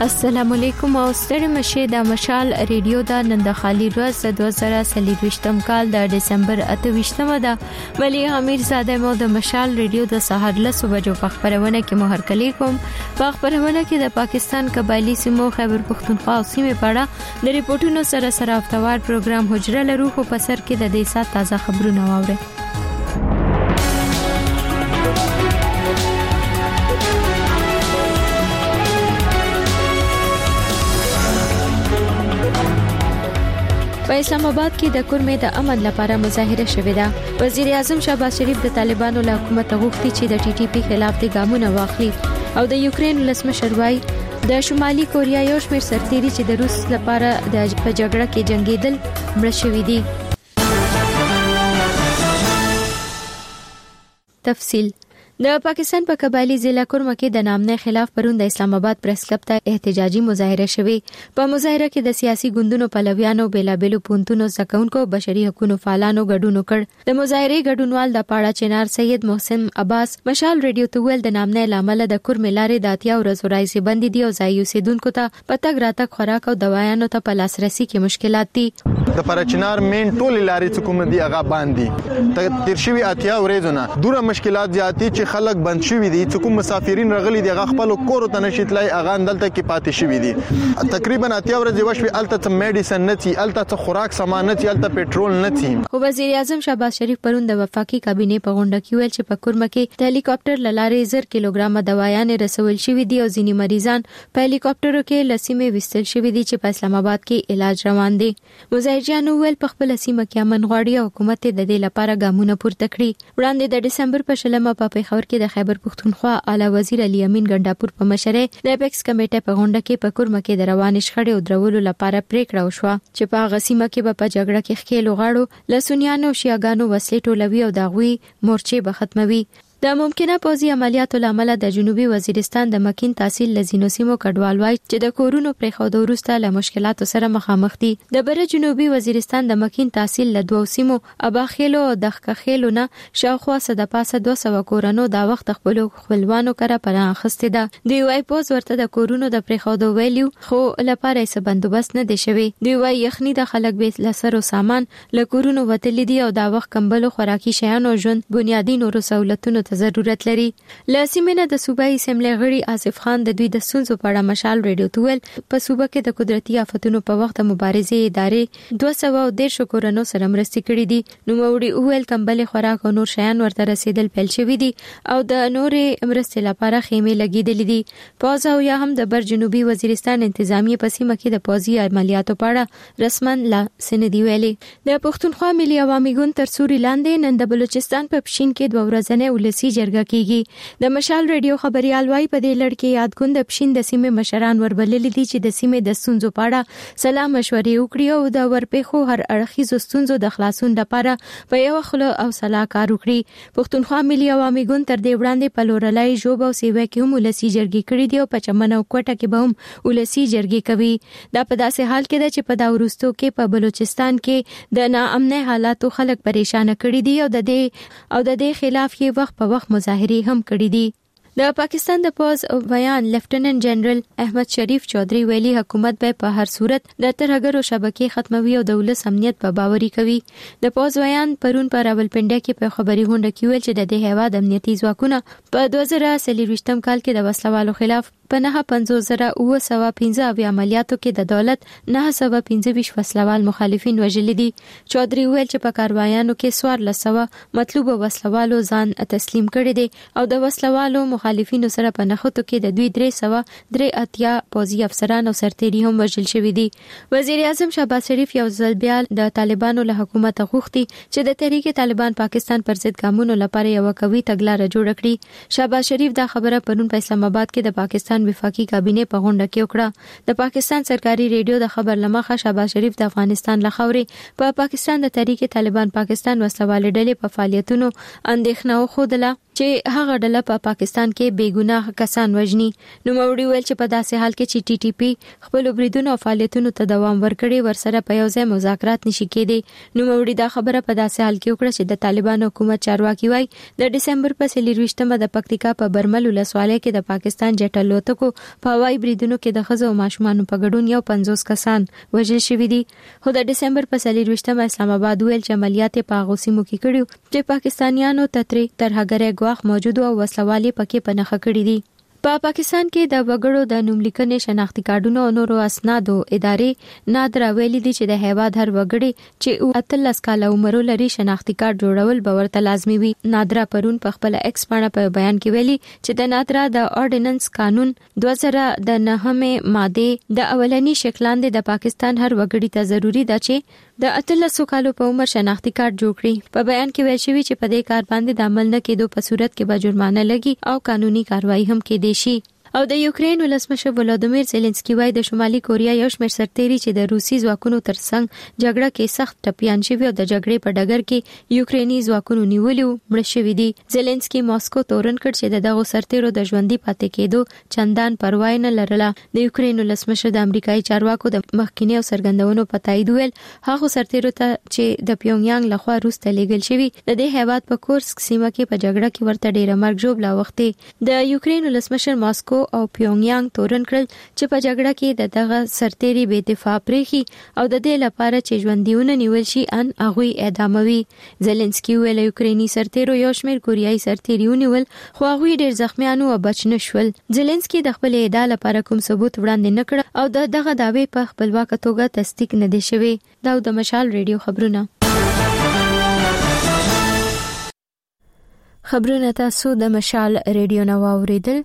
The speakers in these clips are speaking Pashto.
السلام علیکم او ستړي مشه د مشال ریډیو دا نن د خالی ورځ 2023م کال د دسمبر 28مه ده. ولی امیر زاده مو د مشال ریډیو د سحر له صبح جو خبرونه کې مهر کلی کوم. په خبرونه کې د پاکستان قبایلی سیمو خیبر پختونخوا او سیمه پاړه د ریپورتونو سره افتوار پروګرام حجره لرو خو په سر کې د دې سات تازه خبرونه واوري. په اسلام آباد کې د کورمې د امن لپاره مظاهره شوې ده. وزیر اعظم شهباز شریف د طالبانو له حکومت غوښتي چې د ټي ټي پی خلاف د ګامونه واخلي او د یوکرين ولسمشر وايي د شمالي کوریا یو شمېر سرتیري چې د روس لپاره د جګړه کې جنگیدل مړ شوي دي. تفصیل د پاکستان په قبایلی ضلع کورمه کې د نامنه خلاف پرون د اسلام آباد پریس کلب ته احتجاجي مظاهره شوه. په مظاهره کې د سیاسي ګوندونو پلویانو بیلابېلو پونتونو زکونکو بشري حقوقو فعالانو ګډون وکړ. د مظاهره ګډونوال د پاړه چنار سید محسن عباس مشال ریډیو ته ویل د نامنه لامل د کورمه لارې د اتیا ورځو راځي بندي دي او ځای اوسیدونکو ته پتګ راتګ خوراک او دوايانو ته په لاسرسي کې مشکلات دي. د پرچنار مین ټول لارې څخه کوم دي هغه باندې ترشوي اتیا ورځو نه دوره مشکلات زیاتی خلک بند شوی دي چې کوم مسافرین رغلي دي هغه خپل کور ته نشیتلای هغه اندلته کې پاتې شوی دي. تقریبا اتیا ورځې وشوي الته میډیسن نتی الته خوراک سامان نتی الته پېټرول نتی. خو وزیر اعظم شهباز شریف پرون د وفاقي کابینه په غونډه کې ویل چې په کورمه کې د هلیکاپټر لارې 1000 کیلوګرام دوايانې رسول شوې دي او ځینې مریضان په هلیکاپټرو کې لسیمه وستل شوې دي چې په اسلام آباد کې علاج روان دي. مظاهرجانو ویل په خپل سیمه کې امن غواړي او حکومت د دې لپاره ګامونه پورته کړي. وړاندې د دسمبر په شلمه په پیښور کې د خیبر پختونخوا اعلی وزیر علي امین ګنداپور په مشره د اپیکس کمیټه په غونډه کې په کورمه کې د رواني شخړې او درولو لپاره پریکړه وشوه چې په غسیمه کې په جګړه کې خېلو غاړو لسونیانو شیاګانو وسلې ټولوي او داغوي مورچې به ختموي. د ممکنه پوځي عملیاتو لامل د جنوبي وزیرستان د مکین تحصیل لزینو سیمو کډوال وای چې د کورونو پرخود وروسته له مشکلاتو سره مخامخ دي. د بره جنوبي وزیرستان د مکین تحصیل له دوه سیمو اباخیلو او دغخخیلو نه شاوخوا صد پاسه 200 کورونو دا وخت خپل خپلوانو کړه پناه اخستې ده. دوی وای پوز ورته د کورونو د پرخود ویلیو خو لپاره یې بندوبست نه دی شوی. دوی وای یخنی د خلک به لسرو سامان له کورونو وتلی دي او دا وخت کمبل او خوراکي شیانو ژوند بنیادی نورو سہولتونو ضرورت لري. لاسمنه د صوبایي اسمبلی غړي آصف خان د دوی د سنځو په اړه مشال ریډیو ته ویل په صوبه کې د قدرتي آفتونو په وخت مبارزې ادارې 210 کورونو سره مرستې کړې دي. نو موړي ویل کمبل خوراک او نور شیان ورته رسیدل پیل شوی دي او د نورې مرستې لپاره خیمه لګیدلې دي. پوز او یا هم د بر جنوبي وزیرستان انتظامی په سیمه کې د پوځي عملیاتو په اړه رسمن لا سندې ویلي. د پښتونخوا ملي عوامي ګوند تر سوري لاندې نن د بلوچستان په پښین کې 2 ورځې ولسی جرګه کیږي. د مشال ریډیو خبريال وايي په دې لړ کې یادګوند د پښین د سیمې مشران وربللي دي چې د سیمې د ستونزو په اړه سلام مشورې وکړي او د ورپېخو هر اړخیزو ستونزو د خلاصون لپاره په یو خله او صلاح کار وکړي. پښتونخوا ملي عوامي ګوند تر دې وړاندې په لورلای جوب او سیوه کې هم ولسی جرګې کړې دي او په چمن او کوټه کې به هم ولسی جرګې کوي. دا په داسې حال کې ده چې په دا ورستو کې په بلوچستان کې د ناامنه حالاتو خلک پریشان کړي دي او د دې خلاف یې وخت په وخت مظاهره هم کړې دي. د پاکستان د پوز ویان لیفټیننټ جنرال احمد شریف چودھری ویلي حکومت به په هر صورت د ترهګرو شبکې ختموي او د ولس امنیت په باوري کوي. د پوز ویان پرون پر راولپنډه کې په خبري غونډه کې ویل چې د هیواد امنیتي ځواکونه په 2023م کال کې د وسلوالو خلاف په 9515 عملیاتو کې د دولت 925 وسلوال مخالفین وژلي دي. چودھری ویل چې په کاروایانو کې 1400 مطلوب وسلوالو ځان تسلیم کړي دي او د وسلوالو مخالفینو سره په نخښتو کې د 383 پوځي افسران او سرتیري هم وژل شوي دي. وزیر اعظم شهباز شریف یو ځل بیا د طالبانو له حکومت غوښتي چې د تحریک طالبان پاکستان پر ضد ګامونو لپاره یو قوي تګلارې جوړ کړي. شهباز شریف دا خبره پرون په اسلام آباد کې د پاکستان وفاقي کابینه په غونډه کې وکړه. د پاکستان سرکاري ریډیو د خبر لمخه شهباز شریف د افغانستان لخوا په پاکستان د تحریک طالبان پاکستان وسلوال ډلې په فعالیتونو اندېښنه خوده چې هغه ډله په پاکستان کې بېګناه کسان وژني. نوموړي ویل چې په داسې حال کې چې ټي ټي پی خپل بریدونو او فعالیتونو ته دوام ورکړي ورسره په یو ځای مذاکرات نشي کېدی. نوموړي دا خبره په داسې حال کې وکړه چې د طالبان حکومت چارواکي وایي د دسمبر په 24مه د پکتیکا په برمل ولسوالۍ کې د پاکستان جټ الوتکو په هوایي بریدونو کې د ښځو او ماشومانو په ګډون یو 50 کسان وژل شوي دي. خو د دسمبر په 24مه اسلام آباد ویل چې عملیات په هغو سیمو کې کړي چې پاکستانیانو ترهګرۍ ګواښ موجود او وسلوالې پکې په نښه کړي دي. په پاکستان کې د وګړو د نوملیکنې شناختی کارډونو او نورو اسنادو ادارې نادرا ویلي دي چې د هیواد هر وګړي چې 13 کال عمر لري شناختی کارت جوړول به ورته لازمي وي. نادرا پرون په خپل ایکس باندې په بیان کې ویلي چې د نادرا د اورډیننس قانون 2009 ماده د اولنی شکلاندې د پاکستان هر وګړي ته ضروری ده چې د 13 کالو په عمر شناختی کارت جوړ کړي. په بیان کې ویل شوی چې په دې کار باندې د عمل نه کېدو په صورت کې به جرمانه لګي او قانوني کاروایی هم کېدي شي. او د یوکرين ولسمشر ولادیمیر زيلنسکي وايي د شمالي کوریا یو شمېر سرتېري چې د روسي ځواکونو ترڅنګ جګړه کې سخت ټپيان شوي او د جګړې په ډګر کې یوکريني ځواکونو نیولي مړ شوي دي. زيلنسکي ماسکو تورن کړ چې دغه سرتېرو د ژوندۍ پاتې کېدو چندان پروا نه لرله. د یوکرين ولسمشر د امریکایي چارواکو د مخکینی او سرګندونو په تایید ویل هغه سرتېرو ته چې د پیونګیانګ لخوا روسته لیږل شوي د دې هیواد په کورسک سیمه کې په جګړه کې ورته ډېر مرګ ژوبله وخته. د یوکرين ولسمشر ماسکو او پیونګیانګ تورن کړل چې په جګړه کې دغه سرتېري بې دفاع پریخي او د دې لپاره چې ژوندیونه نیول شي ان هغه اعداموي. زيلنسکي ویل یوکريني سرتېرو یو شمېر کوریایي سرتېري ونیول خو هغه ډېر زخمیان او بچ نه شول. زيلنسکي د خپل ادعا لپاره کوم ثبوت وړاندې نه کړ او دغه دعوی په خپلواک توګه تصدیق نه دي شوی. دا د مشال ریډیو خبرونه تاسو د مشال ریډیو نو اوریدل.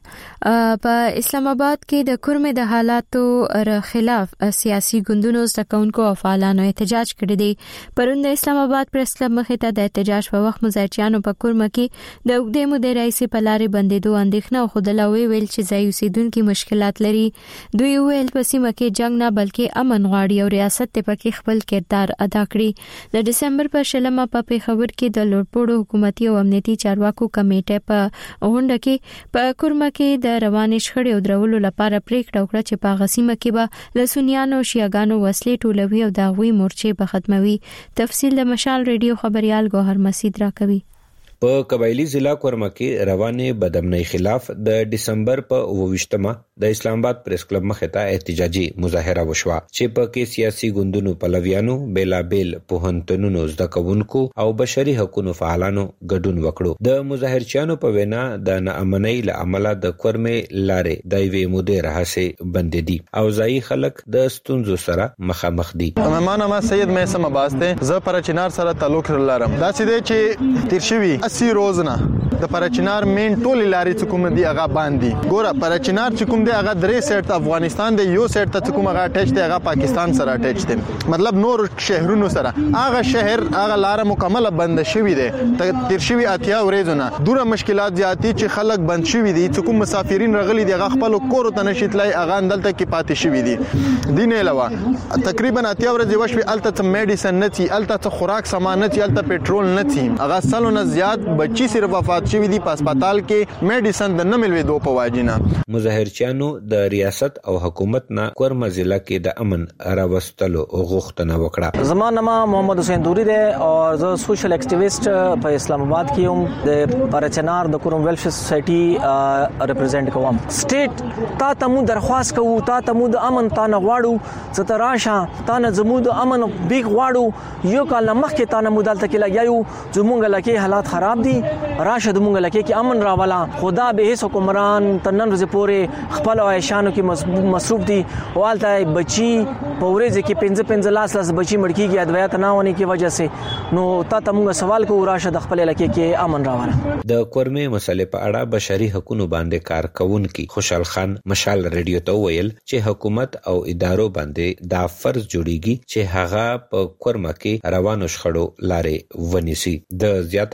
په اسلام آباد کې د کورمې د حالاتو خلاف سیاسي ګوندونو زدهکونکو او فعالانو احتجاج کړی دی. پرون د اسلام آباد پریس کلب مخې ته د احتجاج په وخت مظاهرچیانو په کورمه کې د وګړي مودې رئیس په لارې بندیدو اندېښنه او خودلوي ویل چې ځای اوسیدونکو مشکلات لري. دوی ویل په سیمه کې جنگ نه بلکې امن غواړي او ریاست ته پکې خپل کردار ادا کړي. د دسمبر په 16مه په پیښور کې د لوړپوړو حکومتي او امنیتي چارواکو کمیټه په غونډه کې په کورمه کې د روانې شخړې او درولو لپاره پریکړه وکړه چې په غسیمه کې به لسونیانو شیعاګانو وسلې ټولوي او د غوي مورچې به ختموي. تفصیل د مشال ریډیو خبريال ګوهر مسعود راکوي. په قبایلی ضلع کورمه کې روانه بدامنۍ خلاف د دسمبر په 28مه د اسلام آباد پریس کلب مخې ته احتجاجي مظاهره وشوه چې په کې سیاسي ګوندونو پلویانو بیلابل پوهنتونونو زدهکونکو او بشري حقوقو فعالانو ګډون وکړو. د مظاهرچیانو په وینا د ناامنۍ له امله د کورمې لارې د وی مودې راهسه بند دي او ځای خلک د ستونزو سره مخامخ دي. مهمانه ما سید مېسم عباس ته زه پر چنار سره تعلق لرم. دا چې چې تیر شوی 80 روزنه د پرچنار مین ټول لاري چې کوم دی هغه باندې ګوره پرچنار چې کوم دی هغه درې سیټ افغانستان دی یو سیټ ته کوم هغه اٹیچ دی هغه پاکستان سره اٹیچ دی مطلب نور شهرونو سره هغه شهر هغه لار مکمل بند شوی دی تیر شوی اتیا ورځونه دوره مشکلات زیاتی چې خلک بند شوی دي چې کوم مسافرین رغلي دی هغه خپل کور ته نشیتلای هغه اندلته کې پاتې شوی دي دین علاوه تقریبا اتیا ورځې وشوي الته میډیسن نتی الته خوراک سامان نتی الته پېټرول نتی هغه سالونه زیات بچی صرف وفات شوی دي په هسپتال کې میډیسن د نه ملوي دوه په واجینا. مظاهرچیانو د ریاست او حکومت نه کورمه ضلع کې د امن راوستلو غوښتنه وکړه. زما نام محمد حسین دوری دی او زه سوشل اکټیویسټ په اسلام آباد کې یم د پرچنار د کورم ویلفیر سوسایټي ریپرزینټ کوم. سټیټ تا ته مو درخواست کوو تا ته مو د امن تا نه غواړو څه راشه تا نه زموږ د امن بیگ غواړو یو کال مخکې تا نه مو دلته کې لګیاو زموږ لکه حالات خراب دي راشه زموږ لکه کې امن راوالا خدا به هیڅ حکمران تنن ورځ پورې خپل عیشانو کې مصروف دي او الته بچي په ورځ کې 15 لاس بچي مړکیږي ادویات نه ونی کې وجه سه نو تا ته موږ سوال کوو راشه د خپل لکه کې امن راوالا. د کورمې مسلې په اړه بشري حقوقو باندې کار کوونکي خوشحال خان مشال ریډیو ته ویل چې حکومت او ادارو باندې دا فرض جوړیږي چې هغه په کورمه کې روانو شخړو لارې ونیسي. د زیاته کړه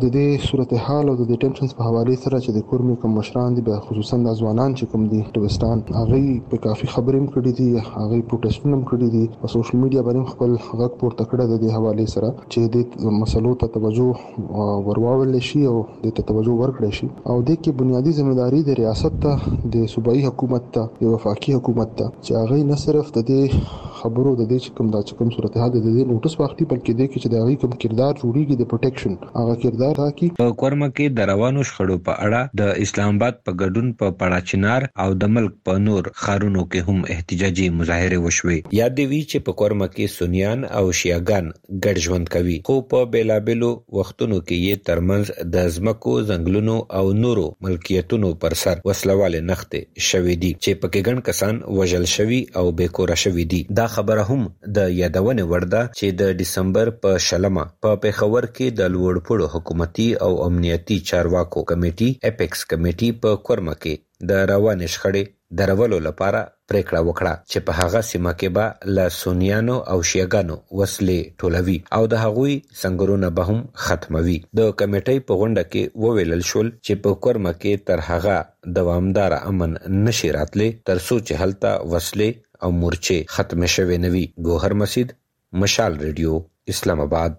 د دې صورتحال او د ټینشنز په حواله سره چې د کورمي کوم مشران دي به خصوصا د ځوانان چې کوم دي ټوستان هغه په کافي خبرې هم کړې دي، هغه پروتستونه هم کړې دي، په سوشل میډیا باندې خپل غږ پورته کړی د دې حواله سره چې د مسلو ته توجه ورواول شي او د توجه ورکړي شي او د کې بنیادی ځمېداري د ریاست ته، د صوبایي حکومت ته، د وفاقي حکومت ته چې هغه نه صرف د دې خبرو د دې چې کوم صورتحال د دې نوټس واخلي بلکې د کې چې د هغه کوم کردار جوړیږي د پروټیکشن هغه کردار راکړي. په کورما کې د روانو شخړو په اړه د اسلام آباد په ګډون په پړاچنار او د ملک په نور ښارونو کې هم احتجاجي مظاهره وشوې. یاد دی چې په کورما کې سنیان او شیعاګان ګډ ژوند کوي، خو په بیلابلو وختونو کې یې ترمنځ د ځمکو، ځنګلونو او نورو ملکیتونو پر سر وسلواله نښتې شوې دي چې پکې ګڼ کسان وژل شوي او بیکوره شوي دي. دا خبره هم د یادونې وړ ده چې د دسمبر په شلمه په پېښور کې د لوړپوړو حکومتي او امنیتي چارواکو کمیټې اپیکس کمیټې په کورما کې د روانې شخړې درولو لپاره پریکړه وکړه چې په هغه سیمه کې به له سنیانو او شیعاګانو وسلې ټولوي او د هغوی سنگرونه به هم ختموي. د کمیټې په غونډه کې وویل شول چې په کورما کې تر هغه دوامدار امن نشي راتلی تر څو چې هلته وسلې او مورچې ختم شوي نه وي. ګوهر مسید، مشال ریډیو، اسلام آباد.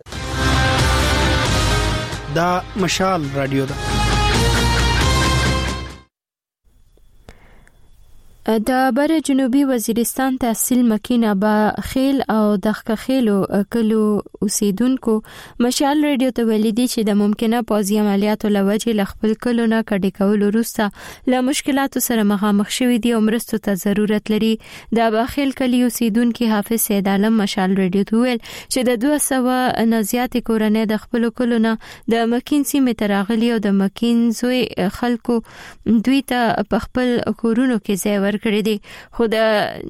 دا مشال رادیو ده. د بر جنوبي وزیرستان تحصیل مکین ابا خیل او دغه خیلو کلو اوسیدونکو مشال ریډیو ته ولیدي چې د ممکنه پوځي عملیاتو لوجې ل خپل کلو نه کډې کول وروسته له مشکلاتو سره مخامخ شوي دي او مرستو ته ضرورت لري. د ابا خیل کلی اوسیدونکو حافظ سید عالم مشال ریډیو ته ویل چې د 200 نه زیات کورنۍ د خپل کلو نه د مکین سیمه تراغلي او د مکین زوی خلکو دوی ته په خپل کورونو کې ځای کړی دی. خو د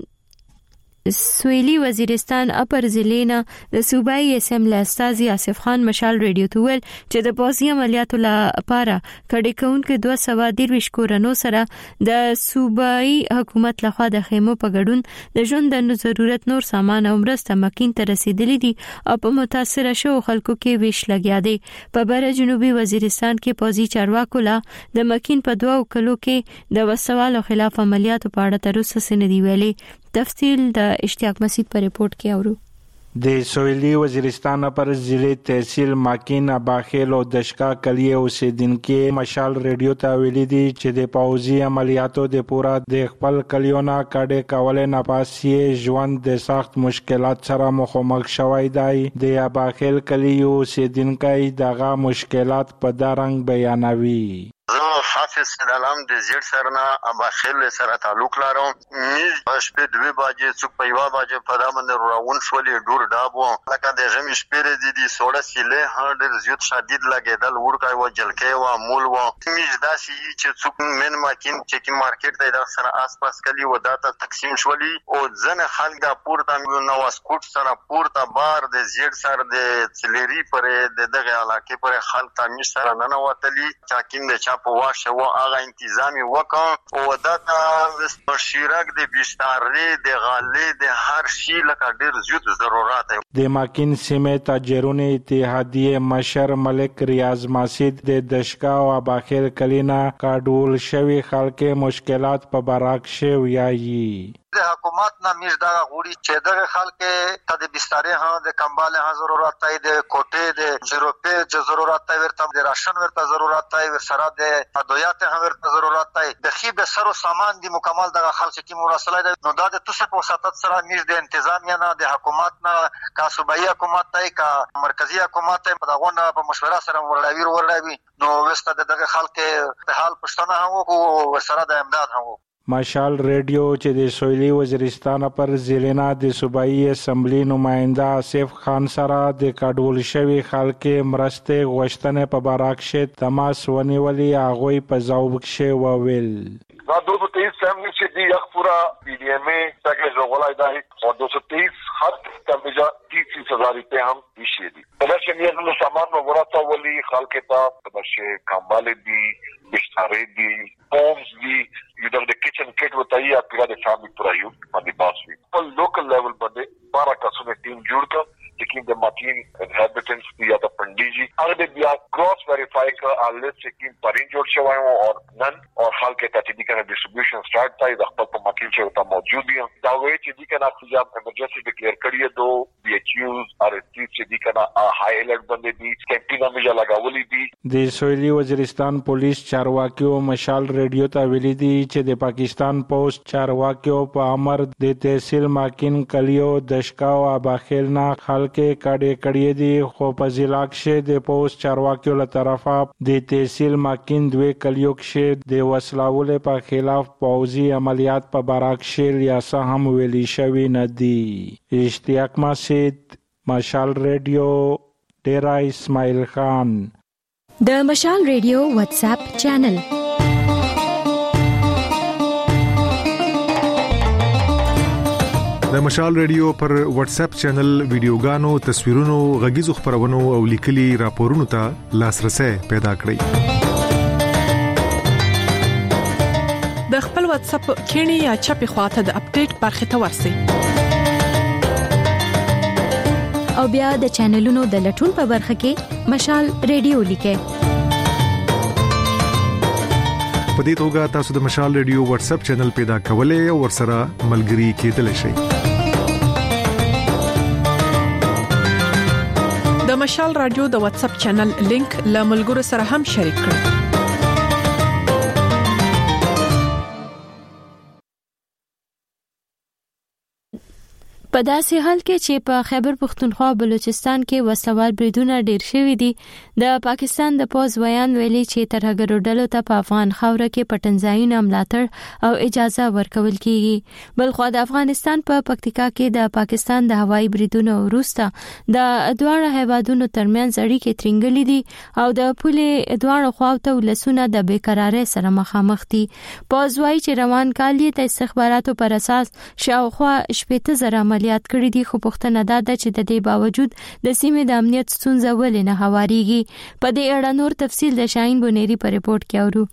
سویلی وزیرستان اپر ضلع د صوبایي اسمبلی استاذ آصف خان مشال ریډیو ته ویل چې د پوځي عملیاتو لپاره کډې کوونکو 223 کورونو سره د صوبایي حکومت لخوا د خیمو په ګډون د ژوند د ضرورت نور سامان او مرسته مکین ته رسیدلې دي او په متاثره شو خلکو کې ویش لګیا دی. په بر جنوبي وزیرستان کې پوځي چارواکو لا د مکین په 2 کلو کې د وسوالو خلاف عملیاتو په اړه تر اوسه څه نه دی ویلي. تفصیل د اشتیاق مسید پر رپورت کې اورو. د سویلی وزیرستان پر ضلع تحصیل ماکین اباخیل او دشکا کلی اوسیدونکو مشال ریډیو ته ویلي دي چې د پوځي عملیاتو د پورا د خپل کلیونه کډې کول نه پاسې ژوند د سخت مشکلات سره مخامخ شوی دی. د اباخیل کلی اوسیدونکو دغه مشکلات په دارنګ بیانوي. حافظ سلام د زیړ سرنا ابا خیل سره تعلق لرم. میز شپې 2 بجې څوک په 1 بجې په دامن روان شولې ډور ډابو لکه د ژمي شپې دي سوړه سیله هډ زیات شدید لګیدل ورکای و جلکې و مول و میز داسي چې څوک من ماکین چې مارکیټ د سره آس پاس کلی و داته تقسیم شولې او ځنه خلک د پورته نو واسکوټ سره پورته بار د زیړ سر د چلری پرې د دغه علاقې پر خلک تامین سره نه وتلی چاکین د چاپ واش و هغه انتظامی وکړ او دا شیرک د بسترې د غالې د هر شي لکه ډیر زیات ضرورت دی. د ماکین سیمه تاجرونو اتحادیه مشر ملک ریاض ماسید د دشکا او اباخیل کلینا کاډول شوی خلک مشکلات په براک شوی یایي. د حکومت نه میش دا غوړي چې دغه خلک ته د بسترې ها د کمباله ها ضرورت دی، د کوټې د جروپې د ضرورت دی، ورته د راشن ورته ضرورت دی، ورسره د ادویات ها ورته ضرورت دی. د خي به سر او سامان دی مکمل دغه خلک چې مراسله دی. نو دا د توسه په وساتت سره میش د انتظامیه نه د حکومت نه کا صوبایي حکومت دی کا مرکزی حکومت دی په دغه په مشوره سره ورلاوي نو وسته دغه خلک په حال پښتنه هم او سره د امداد هم. مشال ریډیو چې د سویلی وزیرستان پر ضلع د صوبایي اسمبلی نماینده آصف خان سره د کډول شوی خلک مرسته غوښتنه په براکشه تماس ونیولي هغه په ځواب کې وویل. دا 223 فیملی چې دی یک پورا پی ڈی ایم پیکیج وغولای دی اور 223 हर कमीजा 30,000 रुपए हम विषय दी तलाशे नियम सामान वगैरह तो वली खाल के ता तलाशे कांबाले दी बिस्तारे दी होम्स दी इधर द किचन किट बताइए आपका द फैमिली पूरा यूट मानी बास भी पर लोकल लेवल पर 12 का सुने टीम जुड़ कर چې د ماکین انهابیټنټس دی یا د پندیجی هغه بیا کراس ویریفای کړه اله چې پرین جوړ شوی او نن او حال کې ترتیبي کنه ډیسټریبیوشن سٹارټ تای د خپل په ماکین چې تا موجود دي دا وایي چې دی کنه خجاب ایمرجنسي ډیکلیئر کړی دو بي ایچ یوز ار اس ټي چې دی کنه هائی الرټ باندې دي کیمپینګ مې لګاولې دي د سویلي وزیرستان پولیس چارواکیو مشال ریډیو ته ویلي دي چې د پاکستان پوسټ چارواکیو په امر د تحصیل ماکین کلیو دشکا او اباخیل نه خلک کړي دي خو په ضلع کې د پوسټ چارواکیو له طرفه د تحصیل ماکین دوه کلیو کې د وسلاول په خلاف پوځي عملیات په باراکشل یا سهم ویلي شوی نه دي. اشتیاق مسجد مشال ریډیو ډیرا اسماعیل خان. د مشال ریډیو واتس اپ چینل د مشال ریډیو پر واتس اپ چینل ویډیوګانو تصویرونو غږیزو خبرونو او لیکلي راپورونو ته لاسرسي پیدا کړئ. د خپل واتس اپ کینی یا چپی خواته د اپډیټ برخه ته ورسئ او بیا د چینلونو د لټون په برخه کې مشال ریډیو لیکئ. په دې توګه تاسو د مشال ریډیو واتس اپ چینل پیدا کولای او ورسره ملګري کېدلی شئ. د مشال رادیو د واتس اپ چینل لینک له ملګرو سره هم شریک کړئ. په داسې حال کې چې په خیبر پختونخوا بلوچستان کې وسلوال بریدونه ډیر شوي دي د پاکستان د پوز ویان ویلي چې ترهګرو ډلو ته په افغان خاوره کې پټنځایونه ملاتړ او اجازه ورکول کیږي. بلخو د افغانستان په پکتیکا کې د پاکستان د هوایي بریدونو وروسته د دواړو هیوادونو ترمنځ اړیکې ترنګلې دي او د پولې دواړو خواوو ولسونه د بیقرارۍ سره مخامخ دي. پوز وایي چې روان کال یې د استخباراتو پر اساس شاوخوا 70,000 عملیات کړي دي خو پوښتنه ده چې د دې باوجود د سیمې د امنیت ستونزه ولې نه هواريږي. په دې اړه نور تفصیل د شاهین بونيري په ریپورت کې اورو.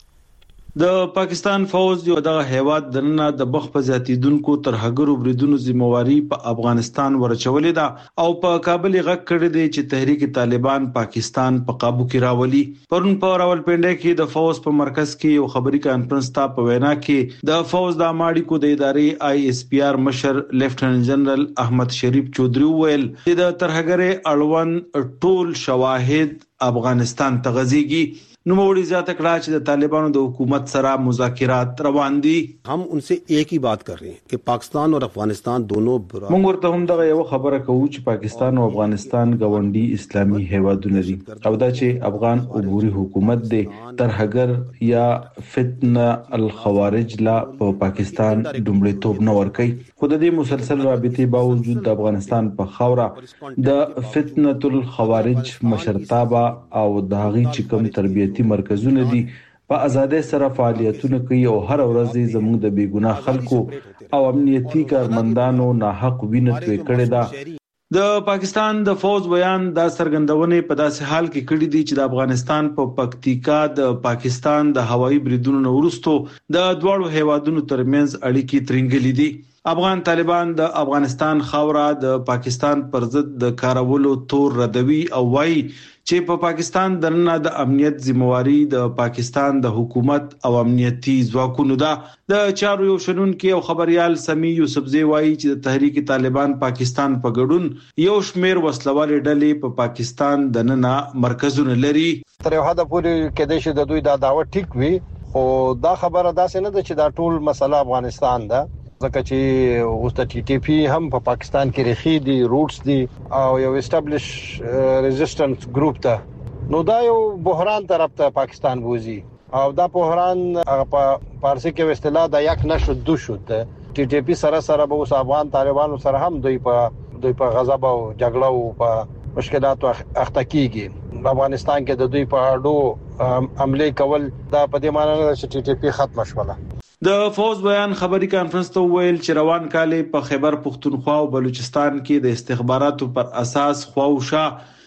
د پاکستان فوج یو دغه هیواد دننه د بخ په زیاتیدونکو ترهګرو بریدونو ذمہواری په افغانستان ورچولې ده او په کابل غږ کړی دی چې تحریک طالبان پاکستان په قابو کې راولي. پرون په راولپنډي کې د فوج په مرکز کې یو خبري کانفرنس ته په وینا کې د فوج د ماړي کو د ادارې ISPR مشر لیفټننټ جنرال احمد شریف چودري ویل چې د ترهګرې اړوند ټول شواهد افغانستان ته غځيږي. نو موړي زیاته کړه چې د طالبانو د حکومت سره مذاکرات روان دي. हम उनसे एक ही बात कर रहे हैं कि पाकिस्तान और अफगानिस्तान दोनों موږ ورته هم دغه یو خبره کوو چې پاکستان او افغانستان غونډي اسلامي هیوادونه دي او دا چې افغان عبوري حکومت دی ترهګر یا فتنه الخوارج لا په پاکستان دومره توپ نه ور کوي. خو د دې مسلسل رابطې باوجود د افغانستان په خاوره د فتنه الخوارج مشرتابه او د هغې چې کوم تربیتي مرکزونه دي په ازادۍ سره فعالیتونه کوي او هر ورځ زموږ د بیګناه خلکو او امنیتي کارمندانو ناحق وینه توی کړې ده. د پاکستان د فوج بیان دا سرګندونه په داسې حال کې کړی دی چې د افغانستان په پکتیکا د پاکستان د هوایي بریدونو وروسته د دوړو هیوادونو ترمنځ اړیکې ترنګلې دي. افغان طالبان د افغانستان خاوره د پاکستان پر ضد د کارولو تور ردوي او وایي چې په پاکستان دننه د امنیت ذمہواری د پاکستان د حکومت او امنیتي ځواکونو ده. د چارو یو شنونکو او خبريال سمي یوسفزي وایي چې د تحریک طالبان پاکستان په ګډون یو شمیر وسلوالې ډلې په پاکستان دننه مرکزونه لري. تر یو حد پورې کېدې چې د دوی دا دعوه ټیک وي خو دا خبره داسې نه ده چې دا ټول مسله افغانستان ده ځکه چې اوس د TTP هم په پاکستان کې رخي دي روټس دي او یو اسټابلیش ریزिस्टنس ګروپ ته نو دا یو بحران طرف ته پاکستان وځي او دا بحران په فارسی کې اصطلاح د یک نشد دو شد TTP سره به اوس افغان طالبانو سره هم دوی په غضب او جګړه او په مشکلاتو اخته کیږي. افغانستان کې د دوی په اړو عملي کول دا په دې معنی نه چې TTP ختم شوله. د فوج بیان خبري کانفرنس ته ویل چې روان کال په خیبر پختونخوا او بلوچستان کې د استخباراتو پر اساس خواوشا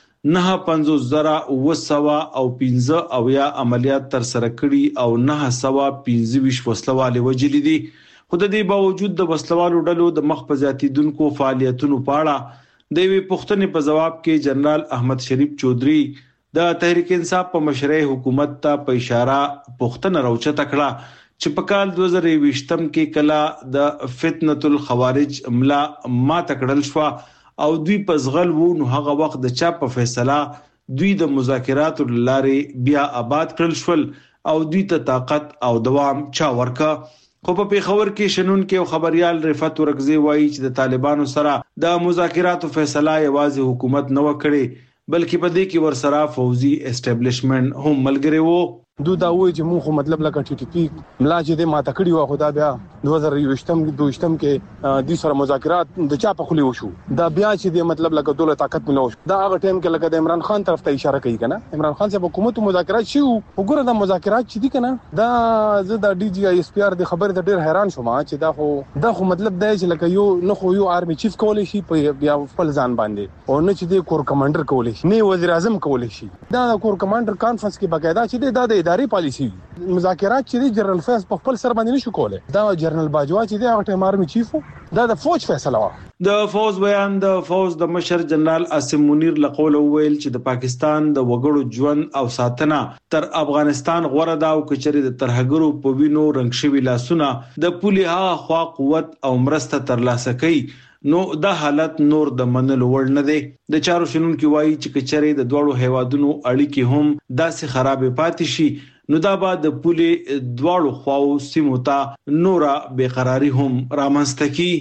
950,900 او 15 او یا عملیات تر سره کړي او 925 وسلوالې وجلې دي. خو د دې باوجود د وسلوالو ډلو د مخ په زیاتیدونکو فعالیتونو په اړه د وی پښتنې په جواب کې جنرال احمد شریف چودھری د تحریک انصاف په مشرۍ حکومت ته په اشاره پښتنه راوچته کړه چې په کال 2020 کې کلا د فتنه الخوارج ملا ما تکړل شو او دوی په ځغل وو نو هغه وخت د چا په فیصله دوی د مذاکراتو لارې بیا آباد کړل شول او دوی ته طاقت او دوام چا ورکا خو په پیښور کې شنن کې خبريال رفعت ورکزي وایي چې د طالبانو سره د مذاکراتو فیصله یوازې حکومت نه وکړي بلکې په دې کې ورسره فوزي اسټابلیشمنت هم ملګری وو دو دا وایي چې مونږ مطلب لکه ټي ټي پی ملا چې د ماته کړی و خدا بیا 2022 کې د سره مذاکرات د چا په خلی وشو دا بیا چې د مطلب لکه دولت طاقت ملو دا هغه ټیم کې لکه د عمران خان طرف ته اشاره کوي کنه عمران خان صاحب حکومت مذاکرات شي وګوره د مذاکرات چې دي کنه دا زه د ډي جی آی اس پی آر د خبر د ډیر حیران شوم چې دا خو مطلب دا چې لکه یو نه خو یو آرمي چیف کولای شي په بیا خپل ځان باندې او نه چې د کور کمانډر کولای شي نه وزیر اعظم کولای شي دا د کور کمانډر کانفرنس کې باقاعده چې د اداري پالیسی مذاکرات چې جنرال فیس په خپل سر باندې نشو کوله دا جنرال باجوا چې د هغه ټیم آرمي چیف دا د فوج فیصله و د فوج بیان د فوج د مشر جنرال عاصم منیر لقول ویل چې د پاکستان د وګړو ژوند او ساتنه تر افغانستان غوړه دا او کچري د ترهګرو په وینو رنگ شوی لاسونه د پولیس خوا قوت او مرسته ترلاسه کوي نو دا حالت نور د منلو وړ نه دی د چارو شنن کې وایي چې کچري د دوړو هیوادونو اړیکې هم داسې خراب پاتې شي نو دا به د پولیس دوړو خواو سیمو ته نورا بیقراری هم رامنځته کی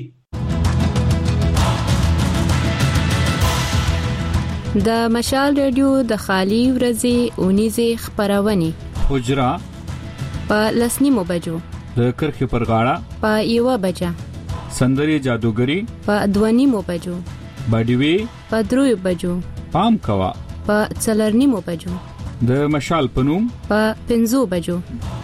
د مشال رادیو د خالی ورځې اونیزه خبرونه حجرا په لسنیمو بجو د کرخي پر غاړه په یو بجه سندري جادوګری په دونیمو بجو باډیوي په دروي بجو پام کوا په څلرنیمو بجو د مشال پنوم په 5 بجو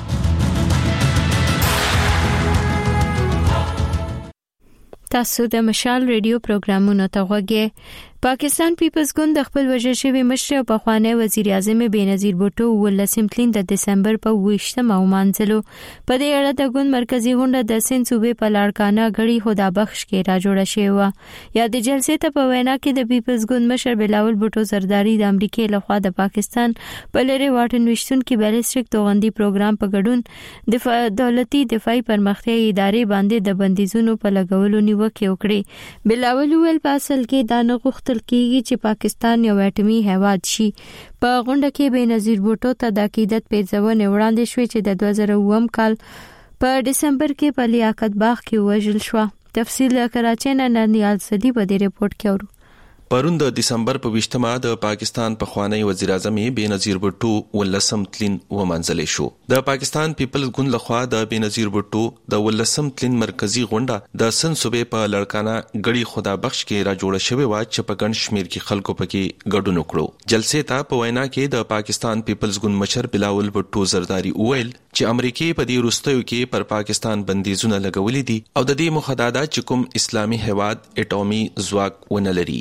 تاسو د مشال ریډیو پروګرامونو ته غوږی پاکستان پیپلز ګوند خپل وجه شوی مشر او پخوانی وزیر اعظم بینظیر بوټو ولسم تلین د دسمبر په 28 مانځلو په دې اړه د ګوند مرکزی غونډه د سند صوبې په لاړکانه غړي خدا بخش کې را جوړه شوی و یا د جلسې ته په وینا کې د پیپلز ګوند مشر بلاول بوټو زرداری د امریکای لخوا د پاکستان په لری واټن وشتون کې بیلستریک توغندي پروګرام په ګډون د دولتي دفاعي پرمختیايي ادارې باندې د بندیزونو په لګولو نیوکه وکړي بلاول ویل په اصل کې دا نه غوښتل کېږي چې پاکستان یو اټومي هیواد شي په غونډه کې بینظیر بوټو ته د عقیدت پیژونه وړاندې شوې چې د 2009 کال په دسمبر کې په لیاقت باغ کې وژل شو تفصیل کراچۍ نه ننیال سدي په دې ریپورت کې ورو پرون د دسمبر په 20مه د پاکستان پخوانی وزیر اعظم بینظیر بوټو ولسم تلین ومنځلې شو د پاکستان پیپلز ګوند لخوا د بینظیر بوټو د ولسم تلین مرکزی غونډه د سن صوبې په لړکانه غړي خدا بخش کې را جوړه شوې و چې په ګڼ شمیر کې خلکو پکې ګډون وکړو جلسې ته په وینا کې د پاکستان پیپلز ګوند مشر بلاول بوټو زرداری ویل چې امریکای په دې وروستیو کې پر پاکستان بندیزونه لګولې دي او د دې مخدادات چې کوم اسلامي هیواد اټومي ځواک ونه لري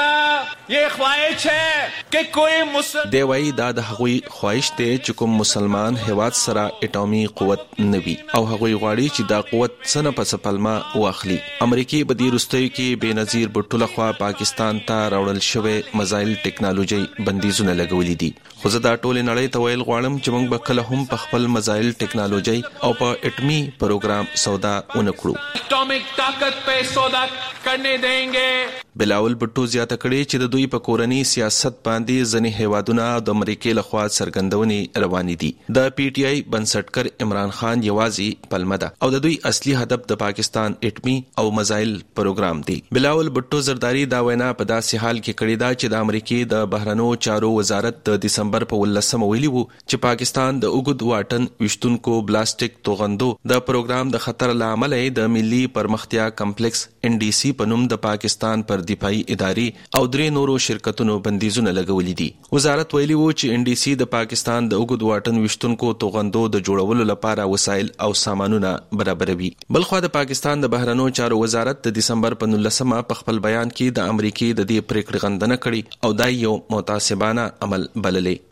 یہ خواہش ہے کہ کوئی مسلمان دی وای دا د هغوی خواهش دی چې کوم مسلمان هیواد سره اټومي قوت نوي او هغوی غواړي چې دا قوت سن په سپلما واخلي امریکای په دې وروستیو کې بینظیر بوټو لخوا پاکستان ته راوړل شوی مزایل ټیکنالوژي بندیزونه لګولې دي خو زه دا ټول نړۍ ته ویل غواړم چې موږ به کله هم په خپل مزایل ټیکنالوژي او په اټومي پروګرام سودا ونکړو اټومک طاقت په سودا کرنے دیں گے بلاول بوټو زیاته کړي چې د دوی په کورنی سیاست باندې ځنی هیوادونه د امریکای لخوا څرګندونې روانې دي د پی ټی آی بنسټګر عمران خان یوازې پلمه ده او د دوی اصلي هدف د پاکستان اټمی او مزایل پروګرام دی بلاول بوټو زرداری دا وینا په داسې حال کې کړې ده چې د امریکای د بهرنیو چارو وزارت د دسمبر په 18 ویلي وو چې پاکستان د اوګد واټن وشتونکو بلاستیک توغندو د پروګرام د خطر لامل د ملي پرمختیا کمپلیکس ان ډي سي په نوم د پاکستان پر دفاعي ادارې او درې نورو شرکتونو بندیزونه لګولې دي وزارت ویلي وو چې ان ډي سي د پاکستان د اوګد واټن وشتونکو توغندو د جوړولو لپاره وسایل او سامانونه برابروي بلخو د پاکستان د بهرنیو چارو وزارت د دسمبر په 19 په خپل بیان کې د امریکای د دې پریکړې غندنه کړې او دا یو متعصبانه عمل بللې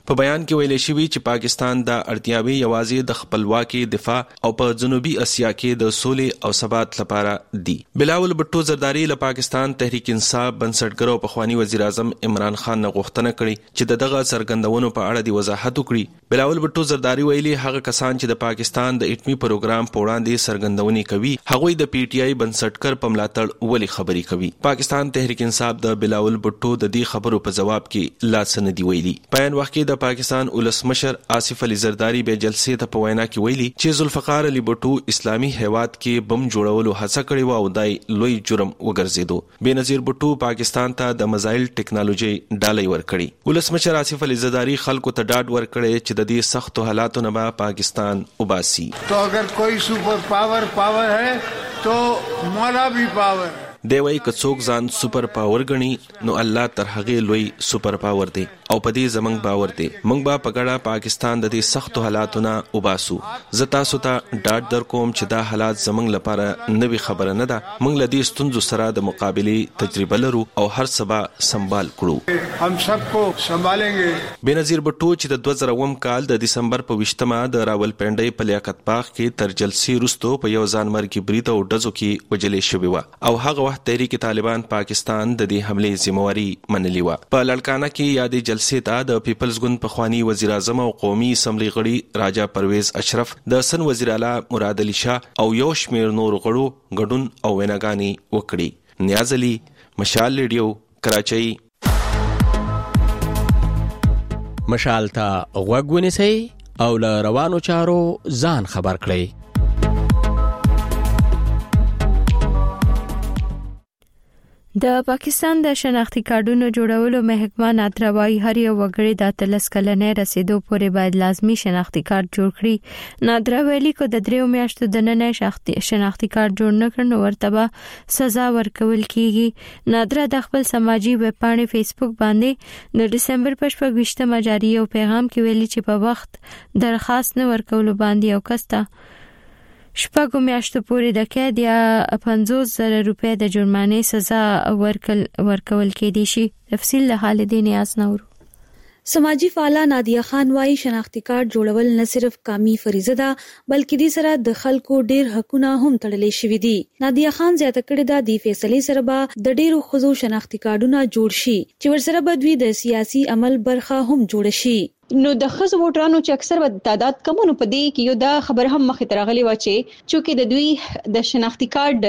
په بیان کې ویل شوی چې پاکستان د اړتیاوي یوازې د خپلواکي دفاع او په جنوبي اسیا کې د سولې او ثبات لپاره دي. بلاول بټو زرداری له پاکستان تحریک انصاف بنسټګر او پخوانی وزیر اعظم عمران خان نه غوښتنه کړې چې دغه څرګندونو په اړه د وضاحت وکړي. بلاول بټو زرداری ویلي هغه کسان چې د پاکستان د اټمی پروګرام په وړاندې څرګندونې کوي هغوی د پی ټی آی بنسټګر په ملاتړ ولې خبري کوي. پاکستان تحریک انصاف د بلاول بټو د دې خبرو په جواب کې لاس نه دی ویلي. په ان وخت کې د پاکستان ولسمشر آصف علي زرداری به جلسې ته په وینا کې ویلي چې ذوالفقار علي بټو اسلامي هیواد کې بم جوړولو هڅه کړې و او دای لوی جرم وګرځیدو. بنظیر بټو پاکستان ته د مزایل ټیکنالوژي ډالۍ ورکړي. ولسمشر آصف علي زرداری خلکو ته ډاډ ورکړي چې د دې سختو حالاتو نه به پاکستان وباسي. تو اگر کوئی سپر پاور ہے تو مولا بھی پاور ہے. دی وای که څوک ځان سپر پاور غني نو الله تر هغه لوی سپر پاور دی او په دې زمنګ باور دی. موږ به په ګډه پاکستان د دې سختو حالاتو نه وباسو. زه تاسو ته ډاډ در کوم چې دا حالات زمنګ لپاره نوې خبره نه ده. موږ له دې ستونزو سره د مقابله تجربه لرو او هر سبا سنبال کړو. هم سب کو سنبالेंगे. بنظیر بټو چې د 2000 کال د دسمبر په 20مه د راولپنډۍ په لیاقت باغ کې تر جلسې وروسته په یو ځان مرګي بریده او ډزو کې وجلې شوی و او هغه تحریک طالبان پاکستان د دې حمله ذمہواری منلې و. په لړکانه کې یادې جلسې ته د پیپلز ګوند پخوانی وزیر اعظم او قومي اسمبلی غړي راجا پرویز اشرف، د سن وزیر اعلی مراد علي شاه او یو شمیر نور غړو ګډون او ویناګانی وکړي. نیاز علي، مشال ریډیو، کراچۍ. مشال ته غوږ ونیسئ او له روانو چارو ځان خبر کړئ. د پاکستان د شناختی کارډونو جوړولو محکمه نادراوي هر یو وګړي د 13 کلنې رسیدو پورې باید لازمی شناختی کارت جوړ کړي. نادراوي کو د 3 میاشتو د نن شناختی کارت جوړ نه کړنو ورته سزا ورکول کیږي. نادرا د خپل سماجی ویب پاڼې فیسبوک باندې د دسمبر په 28مه جاری یو پیغام کې ویلي چې په وخت درخواست نه ورکول باندې او کستا شپږو میاشتو پورې د قید یا 50,000 روپۍ د جرمانې سزا ورکول کېدی شي. تفصیل له خالد نیاز نور. سماجی فعال نادیه خان وايي شناختی کارت جوړول نه صرف قومي فریضه ده بلکې د سره د خلکو ډیر حقونه هم تړلې شوي دي. نادیه خان زیاته کړې ده د فیصلې سره به د ډیرو خزو شناختی کارتونه جوړ شي چې ورسره به دوی د سیاسي عمل برخه هم جوړ شي. نو د خزو ووټرانو چې اکثر په تعداد کمونو په دی کې یو دا خبر هم مخې ته راغلی و چې د دوی د شناختی کارت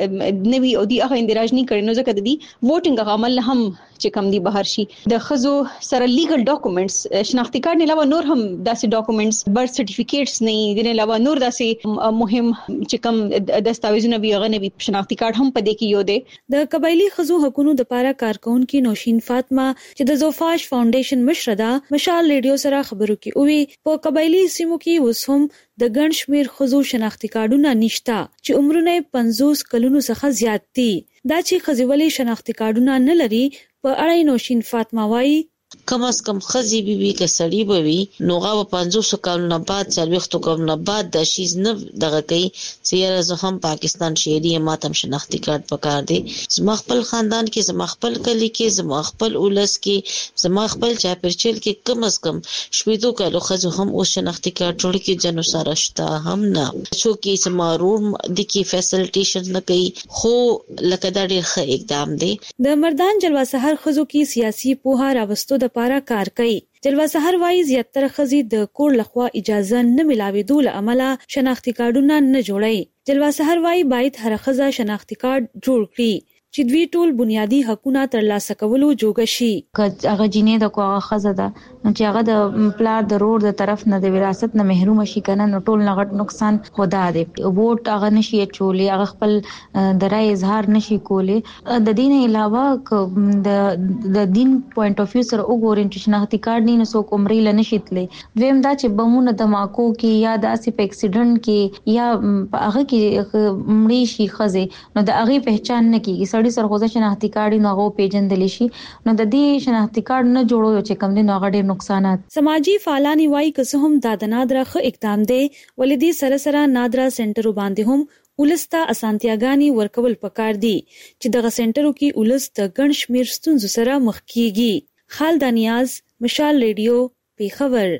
نوی او دی هغه اندراج نه کړي نو ځکه د دې ووټینګ عمل هم چې کم دی بهر شي. د خزو سره لیګل ډاکومېنټس شناختی کارت نه علاوه نور هم داسې ډاکومېنټس برث سرټیفیکیټس نه دي نه علاوه نور داسې مهم چې کم دستاویزونه وی هغه نوی شناختی کارت هم په دی کې یو دی. د قبایلی خزو حقوقو لپاره کارکونکو نوشین فاطمه چې د زوفاش فاونډیشن مشره ده مشال ریډیو سره خبرو کې اوې په قبایلی سیمو کې وسوم د ګڼ شمیر خزو شناختی کارتونه نشته چې عمرونه 50 کلونو څخه زیات دي. دا چې خزیولي شناختی کارتونه نه لري په اړه نوشین فاطمه وايي کم از کم خزی بی که سړی بوي نو غو 500 کلونو بعد 40 کلونو بعد د شیز نه دغه کوي چې زه هم پاکستان شهري ماتم شناختی کارت پکار دی. زما خپل خاندان کې زما خپل کلی کې زما خپل اولس کې زما خپل چاپرچل کې کم از کم شپږ کلو خزو هم او شناختی کارت جوړ کې جنو سره شته هم نه څو کې زما روم د کې فیسیلیټیشن نه کوي خو لکه دا ډېر ښه اقدام دی. د مردان جلوه سحر خزو کې سیاسي پوهه راوستو د پاره کار کوي. جلوه سحر وايي زیاتره خزي د کور لخوا اجازه نه ملاويدو له عمله شناختی کارتونه نه جوړي. جلوه سحر وايي باید هر خزه شناختی کارت جوړ کړي چې دوی ټول بنیادی حقوقونه ترلاسه کولو جوګ شي. هغه جینې د کوغه خزه ده چې هغه د پلار د رور د طرف نه د وراثت نه محروم شي کنه نو ټول نغټ نقصان خدا دی. ووټ هغه نشي چولې هغه خپل د رائے اظهار نشي کولې. د دین علاوه د دین پوینټ اف ویو سره وګورئ چې شناختی کارت نه سو کومري لنه شتلې. دویم دا چې بمونه د ماکو کې یا د اسې په اکسیډنټ کې یا هغه کې مړی شي خزه نو د هغه پہچان نه کیږي. سړی سره خو شناختی کارت نه غو پیجندل شي نو د دې شناختی کارت نه جوړو چې کم دي نو غړي نقصانات. سماجی فعالانی وايي که څه هم د نادرا خ اقدام دی ولدي سره سره نادرا سنټر باندې هم ولستا اسانتیاګانی ورکول پکار دي چې دغه سنټرو کې ولست ګڼ شمیر ستونزو سره مخ کیږي. خالد نیاز، مشال ریډیو، پیښور.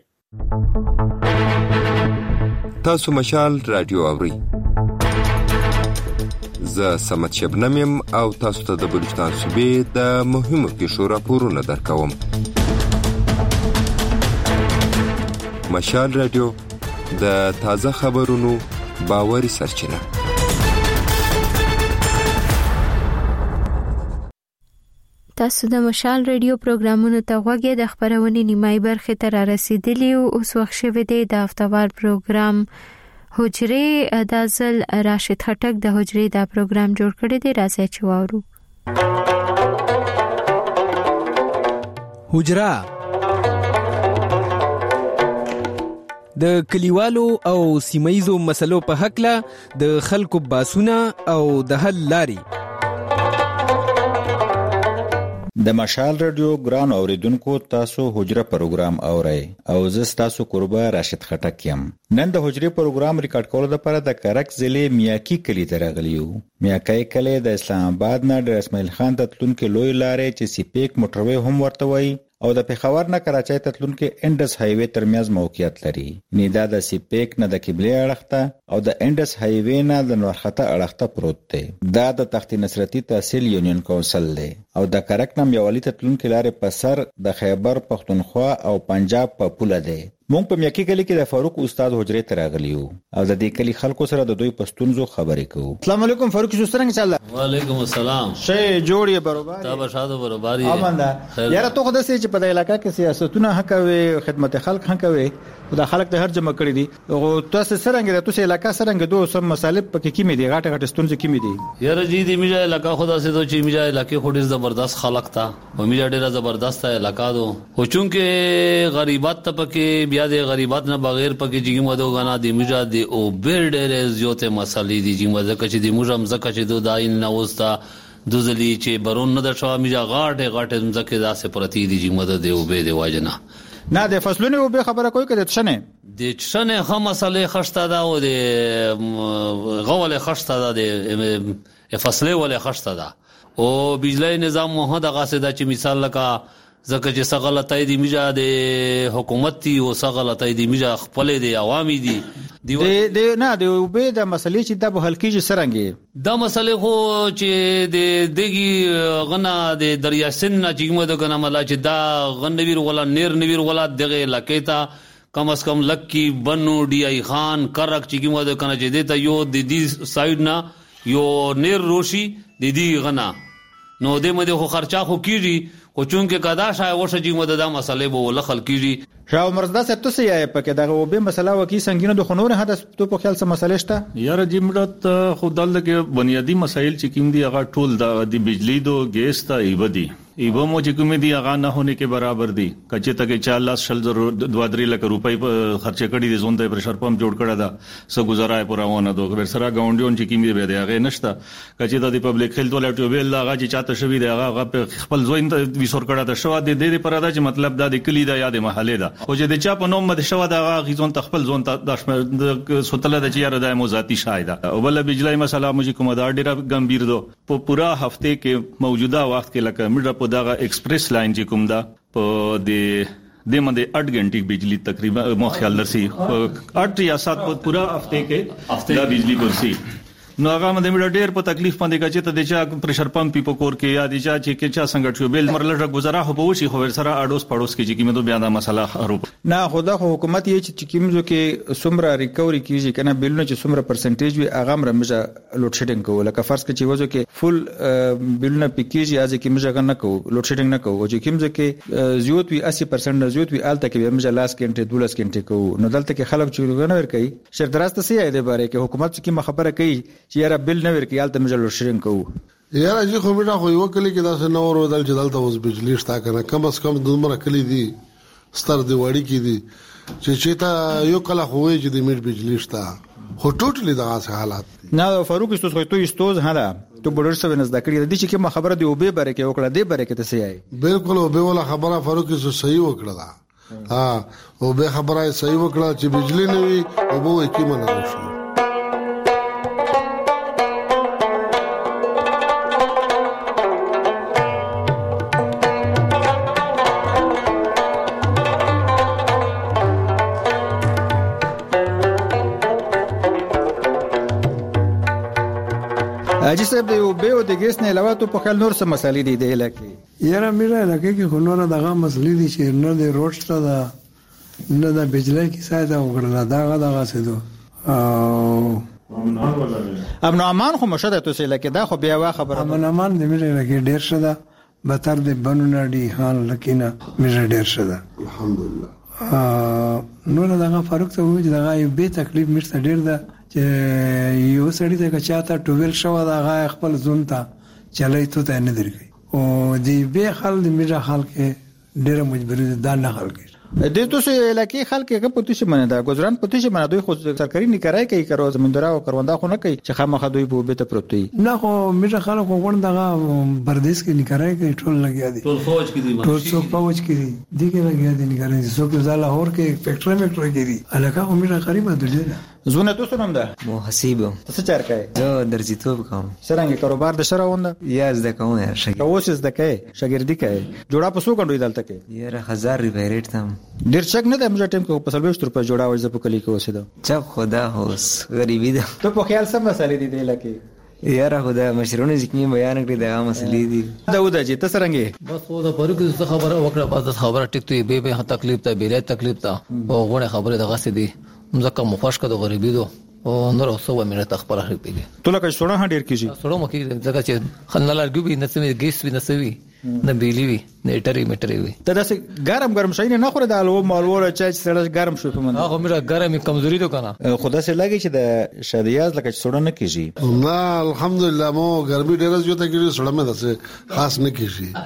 تاسو مشال رادیو اورئ. زه سمت شبنم یم او تاسو ته د بلوچستان صوبې د مهمو پیښو راپورونه درکوم. مشال رادیو د تازه خبرونو باوري سرچینه. تاسو د مشال رادیو پروګرامونو ته غوږی د خبرونې نیمای برخه ته را رسیدلی او اوس وخت شوه د هفتوار پروګرام حجره د ځل راشد خټک د حجره دا پروګرام جوړ کړی دی. راځي چې واورو. حجره د کلیوالو او سیمایزو مسلو په حق له د خلکو باسونه او د حل لاري. د مشال رادیو ګران اوریدونکو تاسو حجره پروګرام اورئ او زه تاسو قربا راشد خټک یم. نن د حجره پروګرام ریکارډ کولو لپاره د کرک ضلع میاکی کلی ته راغلیو. میاکی کلی د اسلام آباد نه د اسماعیل خان ته تلونکو لوی لارې چې سیپیک موټروي هم ورته وایي او د پیښور نه کراچۍ ته تلونکو انډس هایوي ترمنځ موقعیت لري. نیدا د سیپیک نه د قبله اړخته او د انډس هایوي نه د نورخته اړخته پروت دی. دا د تخت نصرتی تحصیل یونین کونسل دی او د کرک نام یوالي ته تلونکو لارې په سر د خیبر پختونخوا او پنجاب په پوله دی. مونږ په میاکی کلی کې د فاروق استاد حجره ته راغلیو او د دې کلی خلکو سره د دوی پښتونزو خبرې کوو. السلام علیکم فاروق جو څنګه چاله؟ وعلیکم السلام. شی جوړی برابر تا بشاده برابر اماندا یاره ته خدای سي چې په د علاقې کې سیاستونه حق او خدمت خلک حق او د خلک د هر جمع کړی دي او تاسو څنګه د تاسو علاقې سره دوه سم مسالې پکې کې مې دي غاټه غاټه ستونزې کې مې دي. یاره جی دې میجا علاقې خدا سي چې میجا علاقې خو ډیر زبردست خلک تا او میجا ډیر زبردست علاقې دو او چونکه غریبات ته پکې بیا د غریبات نه بغیر پکې جګی مدو غنا دی میجا دی او بیر ډیر زیاته مسالې دي چې مزه کچې دی موږ هم زکه چې دو داین نه وستا دوزلی چې برون نه د شوا میجا غاټه غاټه مزکه داسه پرتی دي چې مدد دی او به دی واجنه نه د فصلونو به خبره کوي کده تشنه د چشنه خه مسالې خشته دا او د غول خشته دا د فصله ول خشته دا او بجلی نظام مه د غاسه دا چې مثال لکه زکه چې سغلطای دی میجا د حکومت تی او سغلطای دی میجا خپل دی عوامي دی د نه د وبې د مسلې چې د به حل کیږي سرنګي دا مسلې خو چې د دګي غنا د دریا سن نه چې مده غنا ملا چې دا غنویر ولا نیر نویر ولا دغه لکیتا کم از کم لکی بنو ډی ای خان کرک چې مده کنه چې دیتا یو د دې سایډ نه یو نیر روشي د دې غنا نو دې مده خو خرچا خو کیږي او چونکه کدا شای وشه چې مده دا مسلې به ولخل کیږي. شاو مرزدا سره تاسو یې پکې دغه وبې مسله وکي څنګه د خنور هدف ته په خیال سره مسلې شته یاره جمرت خدای کې بنیادی مسایل چې کوم دي هغه ټول د بجلی دو گیس ته ایودي ایبو مو چې کوم دي هغه نه هونه کې برابر دي کچې ته 40 شل 2 لک روپۍ خرچ کړي دي زونده پرشر پمپ جوړ کړه دا سو گزارای پرونه دوه ور سره گاونډیون چې کوم دي به هغه نشته کچې د پبلک هیلث ولټو ویل هغه چې چاته شوی دی هغه خپل زوین ته وسور کړه د شو د دې پر ادا چې مطلب دا د کلی دا یاد محله دا او چې د چا په نوم مده شو دا غیزون تخپل زون ته د سوتله د چیرې د موزاتی شایده او بل بجلی مسله مو چې کوم دا ډیره ګمبیر دو په پورا هفته کې موجوده وخت کې لکه مډه په دغه ایکسپریس لاین چې کوم دا په د منده 8 غنټې بجلی تقریبا مو خیال لرسي 8 یا 7 په پورا هفته کې دا بجلی ورسي نو هغه مده مډ ډیر په تکلیف باندې کچې ته د چا پرشر پمپ په کور کې یا د چا چې چا څنګه شو بیل مرلږه گزاره هو به شي خو سره اډوس پړوس کې چې کیمه بیا دا مسله حروب نه خدا خو حکومت یې چې کیمزو کې سمره ریکوري کیږي کنه بیلونه چې سمره پرسنټیج وي هغه مرمجه لوډ شیډینګ کوله که فرض کې چې وځو کې فل بیلونه پکیږي از کې مجه نه کو لوډ شیډینګ نه کو او چې کیمزو کې زیوت وي 80% نه زیوت وي الته کې مجه لاس کې 12 غنټه کو نو دلته کې خلک چې غنور کوي شر دراسته سي دی باره کې حکومت کې خبره کوي چې یاره بیل نه ورکی الته مجلو شرین کو یاره چې خو بیا خو یو کلی کې دا څه نور ودل چې دلته اوس بجلی شتا کنه کم از کم دومره کلی دي ستر دی وړي کې دي چې تا یو کله خو وي چې د میټ بجلی شتا خو ټوټلی دا حالات نه فاروق استوس خو تو استوز هدا تو بډر سره نزد کړی د دې چې کوم خبره دی او به بره کې وکړه دی بره کې ته سي آی بالکل او به ولا خبره فاروق استوس صحیح وکړه دا او به خبره صحیح وکړه چې بجلی نه وي او به کې منه شو حاجی صاحب د اوبه او د ګیس نه علاوه ته په خل نور څه مسالې دي د علاقې؟ یاره میرا علاقې کې خو نور دغه مسلې دي چې نه د روډ شته ده نه د بجلی کیسه ده وګړه دغه څه ده امن امان خو مشهد ته سې لکه دا خو بیا وا خبره امن امان د میرا علاقې ډیر شه ده بتر د بنونه دی حال لکینه میرا ډیر شه ده الحمدلله نور دغه فاروق ته وایي دغه به تکلیف مرته ډیر ده چې یو سړی ته چاته ټویل شو دغه خپل زون ته چلای ته نه درګي او دی به خل د میرا خل کې ډیر مجبوری ده نه خل کې د توسه علاقې خلک هغه پته شي منه دا گزاران پته شي منه دوی خو سرکاري نکرای کوي کارو زمیندارا او کاروندا خو نه کوي چې خامخا دوی په بیت پروتي نه خو میرا خلک وګون دغه بردیس کې نکرای کوي ټول لګیا دي ټول فوج کې دي ټول څو فوج کې دي دغه لګیا دي نکرای دي څوک زاله اور کې فیکټری کې دي علاقه میرا قریبه ده زونه تاسو نوم ده مو حسیب تاسو چار کوي زه درځیتوب کوم څنګه کاروبار د شره ونده یا زده کوم شګر اوس زده کوي شاګردي کوي جوړه په سو غونډې دلته کوي یاره 1000 روپے ریټ تم ډیر چک نه د موږ ټیم کو په 20 روپے جوړه وځه په کلی کې وسیدو چا خدا هوس غریبی ده ته په خیال سم مسالې دي لکه یاره خدا مشرونه ځکه بیان کړی دا مسلې دي داوود جی ته څنګه بس خو دا پرګ څه خبره وکړه بعد خبره ټیکټي به تکلیف ته بیره تکلیف ته او غوړه خبره دغه سي دي مزکه مخاش کده غریبی دو او نور اوسه و مینه تخبره هرپیږي ته لکه سوړه ډیر کیږي سوړه مکه ځکه چې خنلار ګوبي نسمه ګیس وی نسوي نه بیلی وی نه ټری وی ته داسې ګرم شي نه خوري د الو مالوره چا چې سړی ګرم شو په من هغه میرا ګرمي کمزوري ده کنه خدا سره لګي چې د شادیاز لکه سوړه نه کیږي نه الحمدلله مو ګرمي ډیره زیاته کیږي سوړه مې داسې خاص نه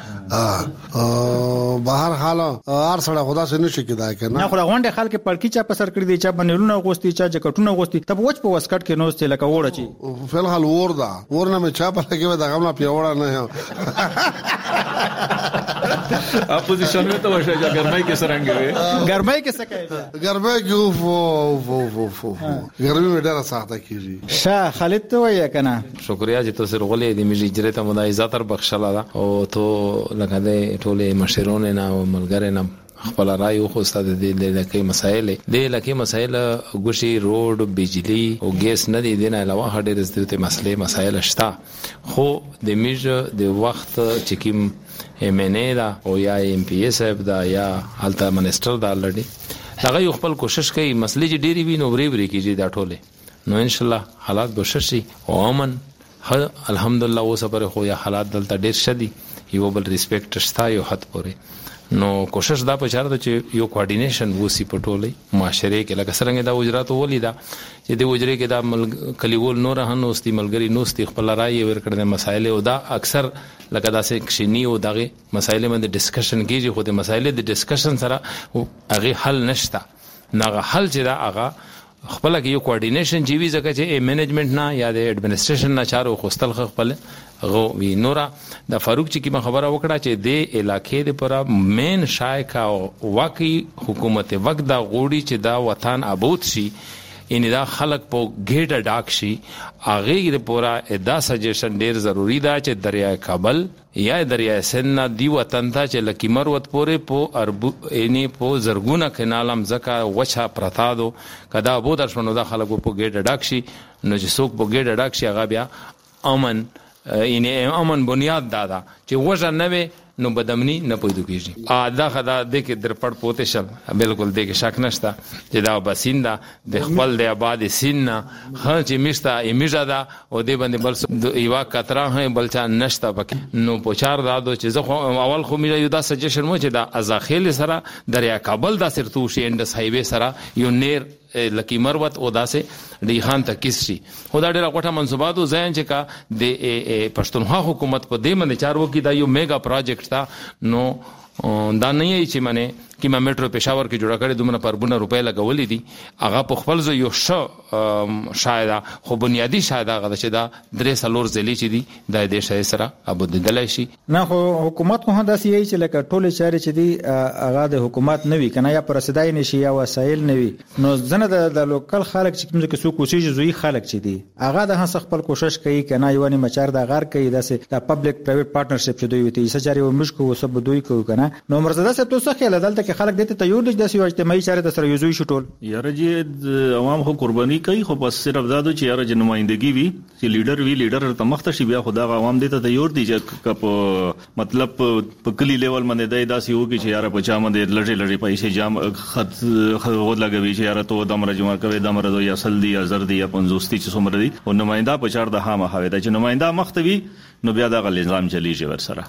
کیږي بهر حال هر سړی خدا سره نشي کېدای کنه نه خو غونډه خلک پړکی چا په سر کړی دی چا بنلونه غوستي چا جکټونه غوستي ته وچ په وسکټ کې نوستې لکه وړه چی فل حال ورنه مې چا په لګي دا غمنا پیوړه نه اپوزیشن میں تو وشا گرمائی کے سرنگے گرمائی کے سکے گرمائی کی فو گرمی میں ډېر سخته کیږي شاه خالد ته ویا کنه شکریا چې تاسو رغولې د میږي اجرته مدایزات تر بخښلا دا او ته لکه د ټوله مشرونه نه او ملګری نه خپل رائے خو استاد د لکه مسائل د لکه مسائل ګوشي روډ بجلی او ګیس نه دي نه علاوه ډېر زړه مسائل شته خو د میږ د وخت چې کیم MNA دا او یا MPS دا یا حالت منسٹر دا لړډي هغه یو خپل کوشش کوي مسلې چې ډېری وي نو وری کیږي دا ټوله نو ان شاء الله حالات به شي او امن الحمدلله اوس پر خو یا حالات دلته ډېر شدي یو بل ریسپیکټ شتا یو حد پورې نو کوشش دا پچار ته چې یو کوارډینیشن وسی پټولې معاشره کې لکه څنګه دا وزارت ولیدا چې د وزري کې دا کلیول نور هنو استي ملګری نو استي خپل رائے ورکړل مسائل او دا اکثر لکه دا سه کښینی او دغه مسائل باندې ډسکشن کیږي خو د مسائل د ډسکشن سره هغه حل نشته نه حل چې دا هغه خپل کې یو کوارډینیشن جیوی ځکه چې منیجمنت نه یا د اډمنسټریشن نه چارو خوستل خپل غو وی نورا د فاروق چې کی خبره وکړه چې د علاقې د پورا مین شایکا واقعي حکومت وقت دا غوړي چې دا وطن آباد شي ان دا خلق په ګیټه ډاک شي هغه د پورا ادا سجیشن ډیر ضروری دا چې دریای کابل یا دریای سن دی وطن ته چې لکی مروت پورې په اربو اني په زرګونه کینالم زکا وچا پرتادو کدا بو درشنو دا خلق په ګیټه ډاک شي نو چې څوک په ګیټه ډاک شي هغه بیا امن امن بنیاد دادا چې وژه نه نو بدامنی نه پوهیدو کیږي دا خدا د کې در پړ پوتې شل بالکل د کې شک نشته چې دا بسیندا د خپل د آباد سیننا خان چې مشتا ایمیجا دا او د باندې بل یوا کترا هي بلچا نشته پکې نو پوچار دادو چې زه اول خو مې یو دا سجیشن مو چې دا ازاخیل سره دریا کابل دا سرتو شي انډس هایوي سره یو نیر لکی مروت او داسې دی خان ته کیس شي خدا ډېر غوټه منصوباتو ځین چې کا د پښتونخوا حکومت په دې باندې چارو کې دا یو میگا پروجیکټ تا نو دا نه یی چې منه کیما میټرو پېښور کې جوړ کړي دومره پربونه روپے لګولې دي هغه په خپل ځو یو شاید خو بنیادی شاید هغه چې دا درې سلور ځلې چې دي د دې شای سره ابد دلای شي نه خو حکومت خو هدا سي چې لکه ټوله چارې چې دي هغه د حکومت نوي کنه یا پرسدای نشي یا وسایل نوي نو ځنه د لوکل خلک چې کوم څه کوشش زوی خلک چې دي هغه د هڅ خپل کوشش کوي کنه یو نه مچار د غار کوي د پبلک پرایویټ پارټنرشپ چې دوی وي چې چاري ومشکو وسب دوی کوي کنه نو مرزاده سه توسه خیال دلته کې خلک دته تیار دي د اجتماعي چارې سره یوځای شو ټول یاره جی عوام خو قرباني کوي خو بس صرف دا چې یاره چې نمائندګي وي چې لیډر ته مخته شي بیا خدا عوام دته تیار دي چې مطلب په کلی لیول باندې داسې وو چې یاره په چا باندې لړې پیسې جام خط لګوي چې یاره ته دمر جمع کوي دمر یا اصل دي یا زر دي یا 50 چې څومره دي او نماینده په چار د هامه هوي دا چې نماینده مختوي نو بیا دا نظام چلیږي ور سره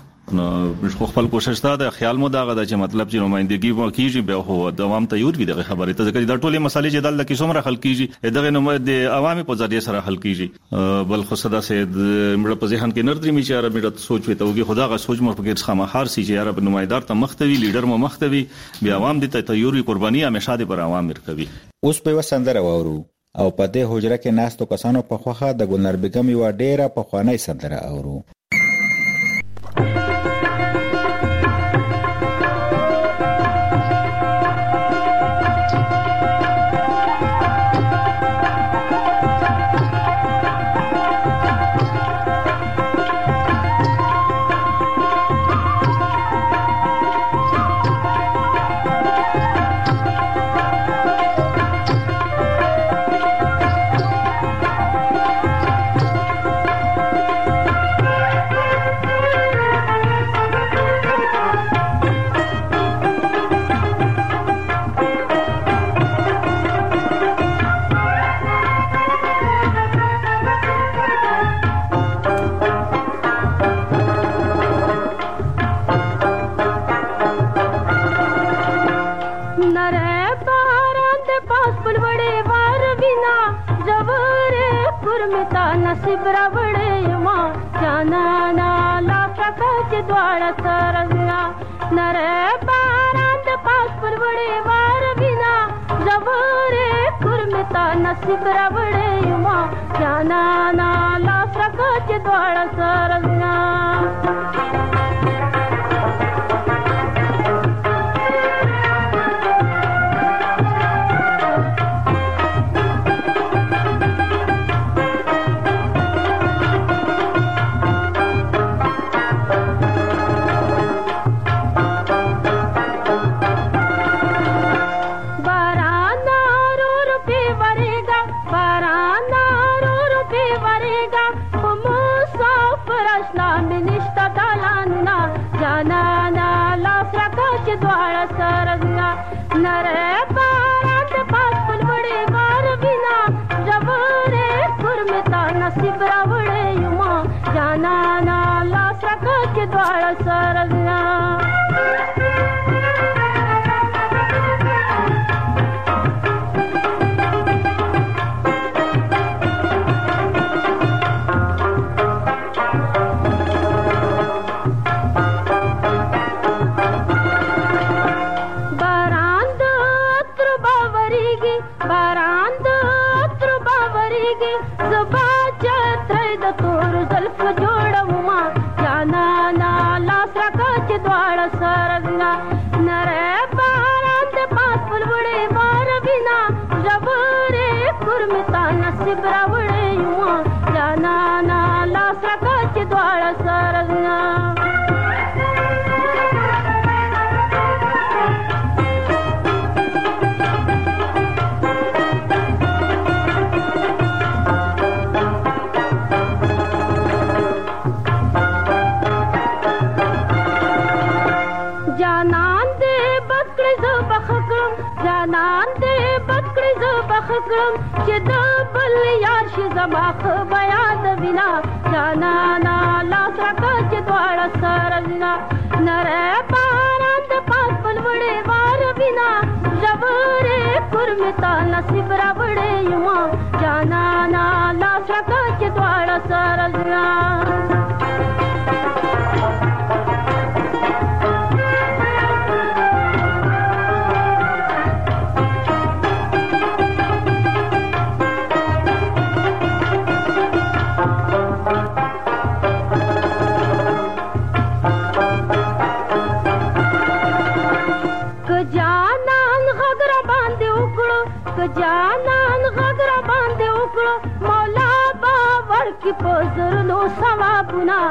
نو خپل کوشش دا خیال مو دا غدا چې مطلب چې نمائندګي مو کیږي بیا هو د عوام ته یور وي د خبرې ته ځکه دا ټولې مسالې چې دلته کې څومره حل کیږي دغه نو د عوامي په ذریعہ سره حل کیږي بل خو صدا سه مړه په ذهن کې نردري می چې مړه سوچ وي ته خدا غا سوچ مو په خامه هر سي چې یاره نمائندار ته مختوي لیډر مو مختوي بیا عوام د ته یور وي قرباني همیشه د پر عوام مرکوي اوس په وسندره وورو او په دې حجره کې ناستو کسانو په خوخه د ګلنار بیگم یو ډیره په خوانی سندره اورو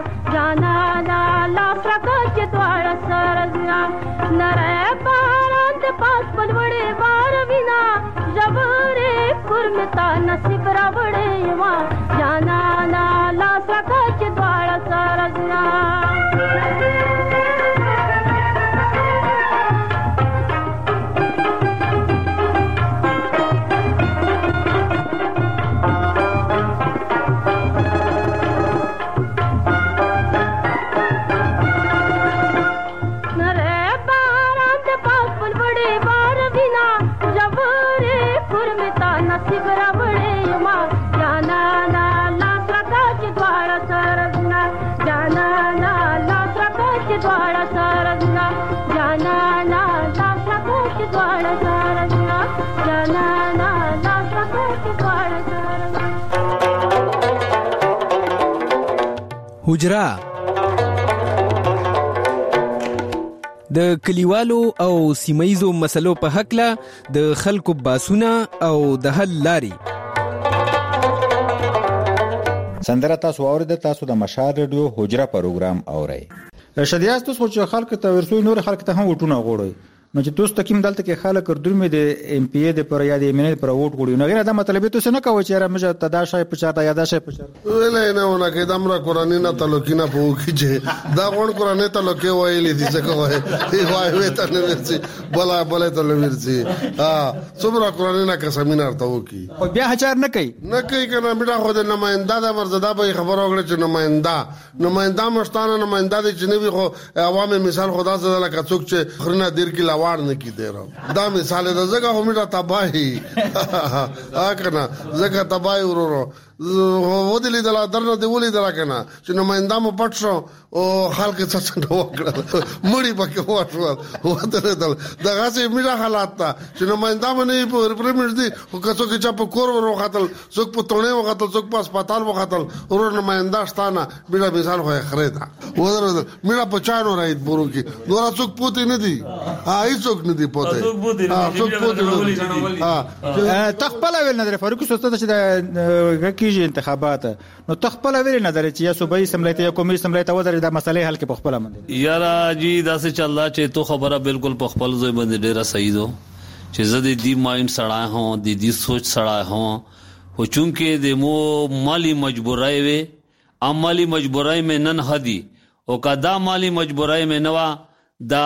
جانا لا لا سکه چې دواړه سره نره باران पास पलवड़े बार बिना जबरे कुर्मता नसीब रावड़े वा जाना ना ला सका चिद्वाड़ा सारजना حجره د کلیوالو او سیمایزو مسلو په حق له د خلکو باسونه او د حل لاري سندره تاسو اورید تاسو د مشال رادیو حجره پروګرام اورئ شدیاست تاسو چې خلک ته ورسوي نور خلک ته هم وټونه غوړي نو چې تاسو تکیم دلته کې خلک کردل مې د ام پی ای د پر یاد ایمنه پر ووټ غوړي نو غیر دا مطلب ته نه کوي چې را مجه تداشای په چاته یاداشای په چاته ویلې نه ونه کې دمر قرآنی نه تلوکینا په کې دا غون قرآنی ته لکه وایلی دي څه کوي وای وې ته نه ورسي بلا ته ورسي څومره قرآنی نه قسمین ارته وکي او بیا هچار نه کوي کنه بیره خو د نماینده د مرزدا به خبرو غړي چې نماینده مشتانه نماینده د جنوي خو عوامي مثال خدا زړه لکه څوک چې خرنه دیر کې لاوار نه کی دی دا مثال د زګه همډه تباہی کنه زګه تباہی ورورو ودلی دلا درنه دی ولې دلا کنه چې نماینده مو پټ شو او خلک څه څه وکړه مړی پکې وټول وته دل دا غاسي میرا حالات تا چې نماینده باندې په پرمټ دي او کڅو کې چا په کور ورو خاتل څوک په تونه وختل څوک په هسپتال وختل ورور نماینده شتانه میرا مثال خو خریدا ودر میرا په چانو راید پورو کې دوه څوک پوتې نه دي هیڅ څوک نه دي پوتې څوک پوتې تخپل ویل نه فاروق سوسته چې د کیږي انتخابات نو تخپل ویل نه درې چې یا صوبایي سملایت یا قومي سملایت وزر د مسلې حل کې په خپل باندې یارا جی دا څه چل رہا چې تو خبره بالکل په خپل ځای باندې ډیره صحیح دو چې زه د مایند سړای هوں د سوچ سړای هوں خو چونکه د مو مالی مجبورای وي عملی مجبورای مې نن هدي او کدا مالی مجبورای مې نوا دا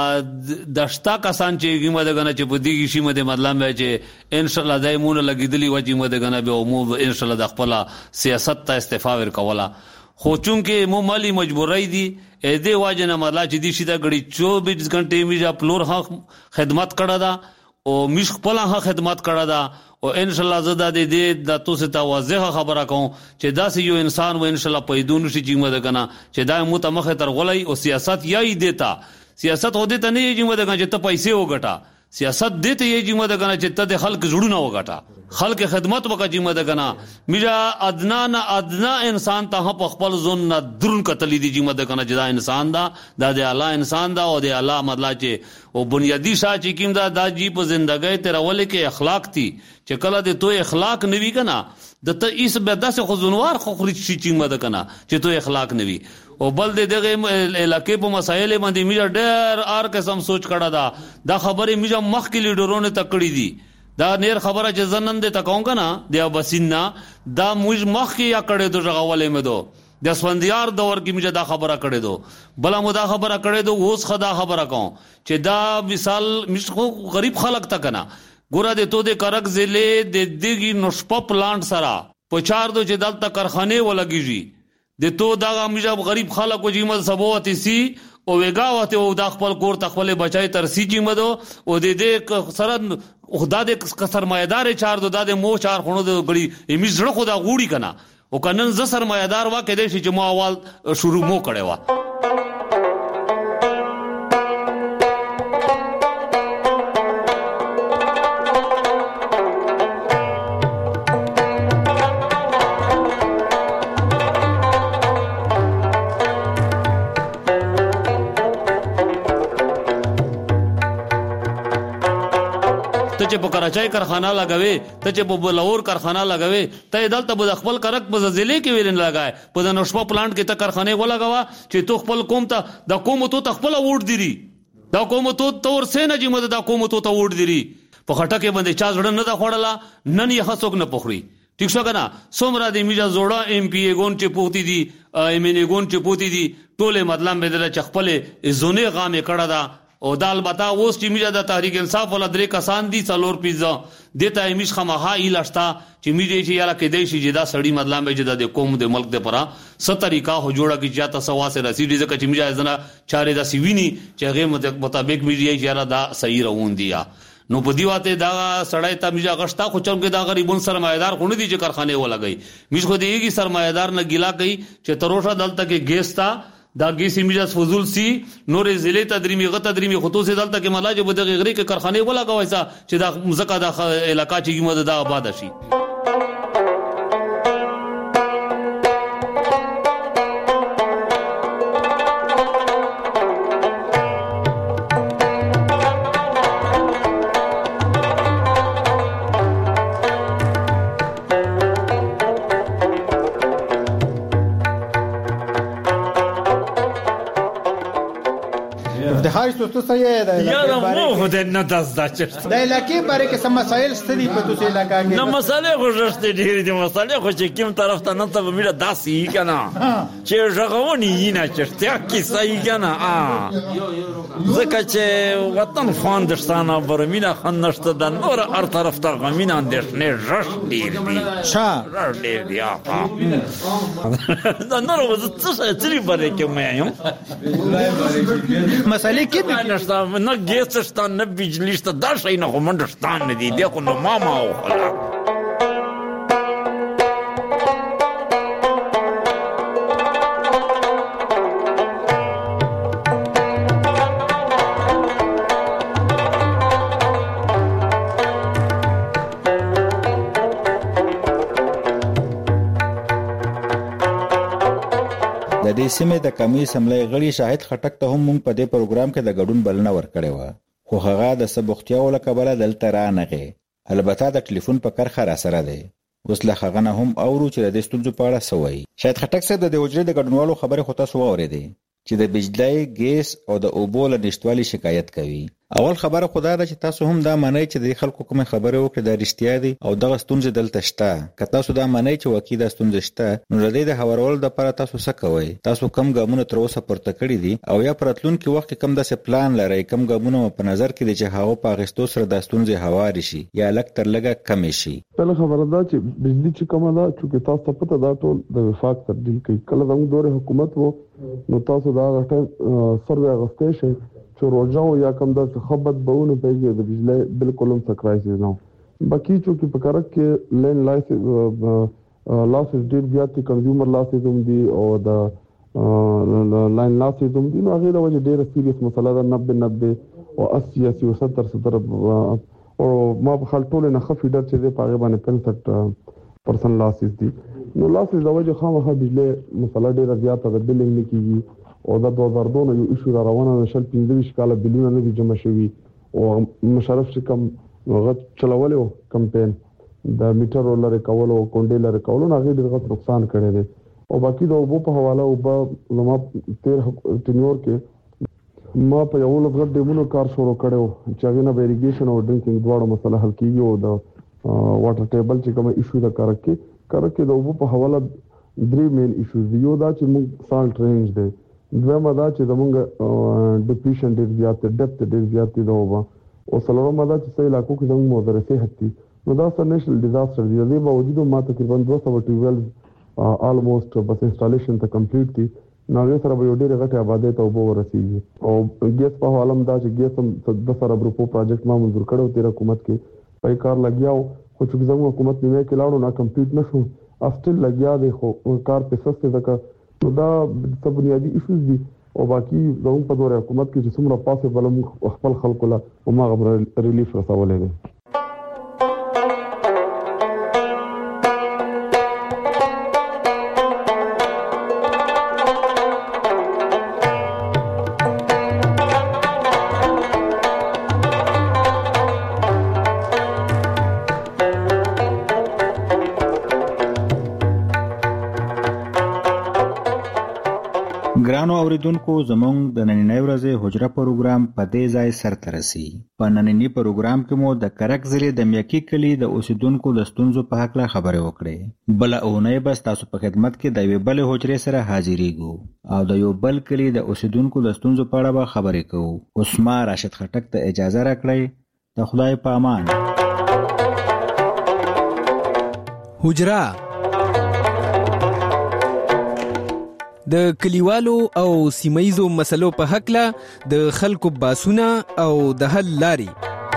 دشتا کسان چې قیمه دغه چې په دیږي شي مده مطلب چې ان شاء الله دایمونه لګیدلی و چې مده غنه به عموم ان شاء الله د خپل سیاست ته استعفا ورکولا خو چونکه مو مالی مجبورای دي اې دې واجنه مطلب چې دي شي دا غړي 24 غنټه میجا پلور خدمت کړه دا او مش خپل خدمت کړه دا او ان شاء الله زدا دې د تاسو ته واضح خبره کوم چې دا یو انسان و ان شاء الله پیدون شي چې مده غنه چې دا متمخه تر غلای او سیاست یې دیتا سیاست هودې ته نه یې جمع ده چې ته پیسې وګټا سیاست دې ته یې جمع ده چې ته د خلک جوړونه وګټا خلک خدمت وکړه جمع ده میرا ادنا انسان ته په خپل ځون نه درون کتلې دي جمع ده چې دا انسان دا د الله انسان دا او د الله مطلب چې او بنیادی شاه چې کیم دا جی په ژوندۍ ته راول کې اخلاق دي چې کله دې تو اخلاق نوي کنا د ته ایس به داسې خزونوار خو خرج شي چې مده کنا چې تو اخلاق نوي او بل دغه علاقې په مسایل باندې میرا ډېر ار قسم سوچ کړه دا خبره میرا مخ کې لیډرونه تکړی دي دا نیر خبره چې زنن دې تکاو کنه د بسینا دا موږ مخ کې یا کړه دو ژغولې مې دو د سوندیار دور کې میرا دا خبره کړه دو بلا مو دا خبره کړه دو اوس خدا خبره کوم چې دا مثال مشخو غریب خلک تکنا ګوره د تو د کرک ضلع د دیګي نشپا پلانټ سره پچار دو چې دلته کارخانه ولګیږي د تو دا میجا غریب خلکو جیمه سبوت سی او وګاوته او د خپل کور تخپل بچای تر سی جیمه دو او د دې سره خدا د سرمایدار چار دو د مو چار خونو د غړي ایمیز زړه خدا غوړي کنا او کنن ز سرمایدار وا کده شي چې مو اول شروع مو کړي وا ته چې په کراچۍ کارخانه لګوي ته چې په بلور کارخانه لګوي ته دلته په خپل کرک په ضلع کې ویلن لګای په د نشپا پلانټ کې ته کارخانه ولګوا چې تو خپل قوم ته د قوم ته خپل ووټ دی دا کوم تو ورسېنه چې مده دا کوم تو ته وډ دیری په خټکه باندې چا زړه نه دا خوړلا نن یې هڅوک نه پخړي ٹھیک شو کنه څومره د میجا زوړه ایم پی ای ګون چې پوتی دي ایم ان ای ګون چې پوتی دي ټوله مطلب بدل چخپل زونه غامه کړه دا او دال بتا اوس چې میجا د تحریک انصاف ولا درې کسان دي څلور پیزا دته ایمش خمها ایلاشتا چې میجا چې یاله کې دی شي دا سړی مطلب به د قوم د ملک د پرا ست طریقہ هو جوړه کې جاته سوا سره رسیدي ځکه چې میجا زنه چاره د سیوینی چې هغه مطابق میجا یاره دا صحیح روان دي نو په دیواته دا سړی ته میجا غشتا خو چون کې دا غریبون سرمایدار خو نه دي چې کارخانه ولګي میج خو دیږي سرمایدار نه ګیلا کوي چې تروشه دلته کې ګیس تا دا ګیس میجا فضول سی نورې ضلع تدریمی غته تدریمی خطوط دلته کې ملاجه بدغه غری کې کارخانه ولګوي چې دا مزکه د علاقہ چې موږ دا آباد شي تو صحیح ده یاره مو خو دې نه داس دا چې د علاقې باره کې سم مسایل ستدي په توسه علاقې کې نه مسالې خو رښتې ډېرې دي مسالې خو چې کوم طرف ته نه ته میره داسې کنه چې ژغونی نه چرته کی صحیح کنه ځکه چې وطن خواندستانه برمینا خنشته د نور هر طرف ته غمینا اندېښنې رش ډېر دي رش ډېر دي دا نور څه څه باره کې مې یم مسالې کې نشته نه ګیس شته نه بجلی شته دا شي نه کومندستان نه دي دغه نو ماما او خلا د دې سیمې د کمی سملای غړي شاهد خټک ته هم موږ په دې پروګرام کې د ګډون بلنه ورکړې و خو هغه د سبختیاو لکبره دلته رانغه البته د ټلیفون په کرخه را سره دی اوس له هغه نه هم اورو چې د ستونزو په اړه سوي شاهد خټک صاحب د وجري د ګډونوالو خبره خو تاسو واورېدې چې د بجلی ګیس او د اوبو له نشټوالي شکایت کوي اول خبره خدا ده چې تاسو هم دا معنی چې د خلکو کومه خبره وکړه د رښتیا دي او دغه ستونزې دلته شته که تاسو دا معنی چې واقعي د ستونزې شته نو لدې د هوارول د لپاره تاسو څه کوئ تاسو کم ګامونه تر اوسه پورته کړی دي او یا پرتلونکو وخت کم داسې پلان لرئ کم ګامونه په نظر کې دي چې هغه په اغستو سره د ستونزې هواري شي یا لک تر لګه کم شي بل خبره ده چې بجلی چې کومه ده چې تاسو ته پته ده ټول د وفاق تر ډیل کوي کله زموږ دوره حکومت وو نو تاسو دا غټه سروې اغستې شي چې روزاو یا کم د خبرت بهونه پیږي د بجلی بالکل هم سکرایسز نه باقي چې په کارک کې لین لاسز ډیر زیات کنزیومر لاسز هم دي او د لاین لاسز هم دي نو هغه د وجه ډیره سیریس مسله ده 90 او 80 او 70 او ما په خپل ټول نه خفي ډر چې په هغه باندې 65% لاسز دي نو لاسز د وجه خامخا بجلی مسله ډیره زیاته ده بلینګ نه کیږي او د 2002 یو ایشو را روانه نشل 15 کاله بلیونه نه دي جمع شوي او مشرف چې کوم غت چلولو کمپاین د میټر لري کول او کونډې لري کول نه غي ډېر غټ نقصان کړی دی او باقي د اوبو په حواله او په لمه 13 ټینور کې ما په یو لږ ډیمونو کار شروع کړو چې هغه نه ایریګیشن او ډرینکینګ دواړه مسله حل کیږي او د واټر ټیبل چې کوم ایشو دا کار کې د اوبو په حواله درې مین ایشوز دی یو دا چې موږ سالټ رینج دی دویمه دا چې زمونږ ډپلیشن ډېر زیات دی ډپت ډېر زیات دی دا اوبه او څلورمه دا چې څه علاقو کې زموږ مدرسې حق دي نو دا سر نیشنل ډیزاستر دی د باوجود ما تقریبا 200 ټیوبل آلموست بس انسټالیشن ته کمپلیټ دي نو هغه سره به یو ډېر غټه آبادی ته اوبه ورسیږي او ګیس په حوالم دا چې ګیس هم د سره برپو پروجیکټ ما منظور کړو تیر حکومت کې پای کار لګیاو خو چې زموږ حکومت نیمه کې لاړو نه کمپلیټ نشو افتل لګیا دی خو کار په سسته ځکه نو دا څه بنیادی ایشوز دي او باقي زموږ په دوره حکومت کې چې څومره پاسه بل خپل خلکو لا او ما غبر ریلیف رسولې دي اوریدونکو زموږ د نننۍ ورځې حجره پروګرام په دې ځای سرته رسي. په نننۍ پروګرام کې مو د کرک ضلع د میاکي کلي د اوسیدونکو د ستونزو په هکله خبرې وکړې. بله اونۍ به ستاسو په خدمت کې د یوې بلې حجرې سره حاضرېږو او د یو بل کلي د اوسیدونکو د ستونزو په اړه به خبرې کوو. اوس ما راشد خټک ته اجازه راکړئ. د خدای په امان. حجره د کلیوالو او سیمایزو مسلو په هکله د خلکو باسونه او د حل لاري.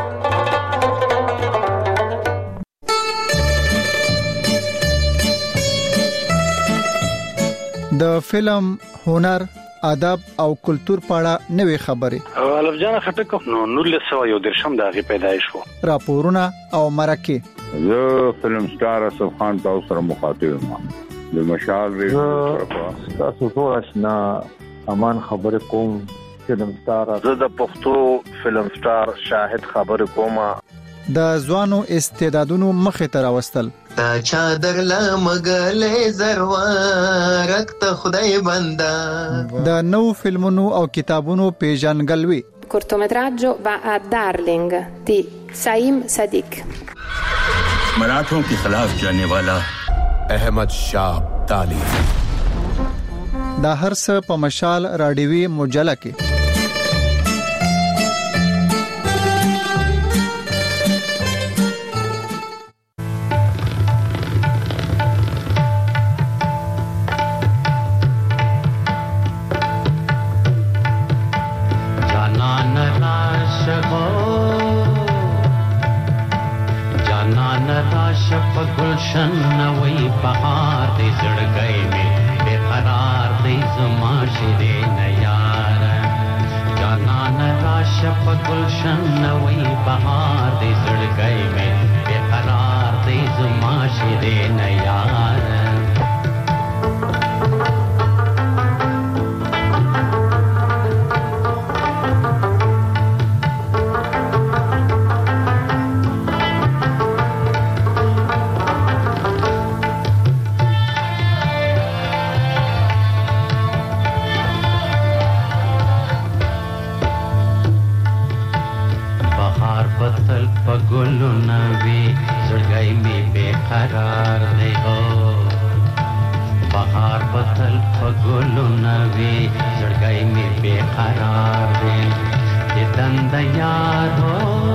د فلم، هنر، ادب او کلچر په اړه نوې خبرې. الف جان خټک نو 1913 د هغه پیدایش وو. راپورونه او مرکه. زه فلم سٹار اسف خان تاسو سره مخاطب یم. د مشال ریډیو تاسو ټول آشنا امان خبرې کوم. فلم سٹار زه د پښتو فلم سٹار شاهد خبرې کوم. د ځوانو استعدادونو مخې ته راوستل. تا چادر لمغلې زروارک ته خدای بندا. د نو فلمونو او کتابونو پیژنګلوي. cortometraggio va a Darling di Saim Sadiq. मराठों के खिलाफ जाने वाला अहमद शाह अब्दाली. دا هر څه په مشال رادیوي مجله کې. गुलशन नवई बहार दे जड़ गए में बेकरार दे जुमाशरे नयार. जाना न राशप गुलशन नवई बहार दे जड़ गए में बेकरार दे जुमाशरे नयार. गुलु नवी जुड़गई में बेकरार दे हो. बहार बदल गुलु नवी जुड़गई में बेकरार दे. ये दंद यार हो,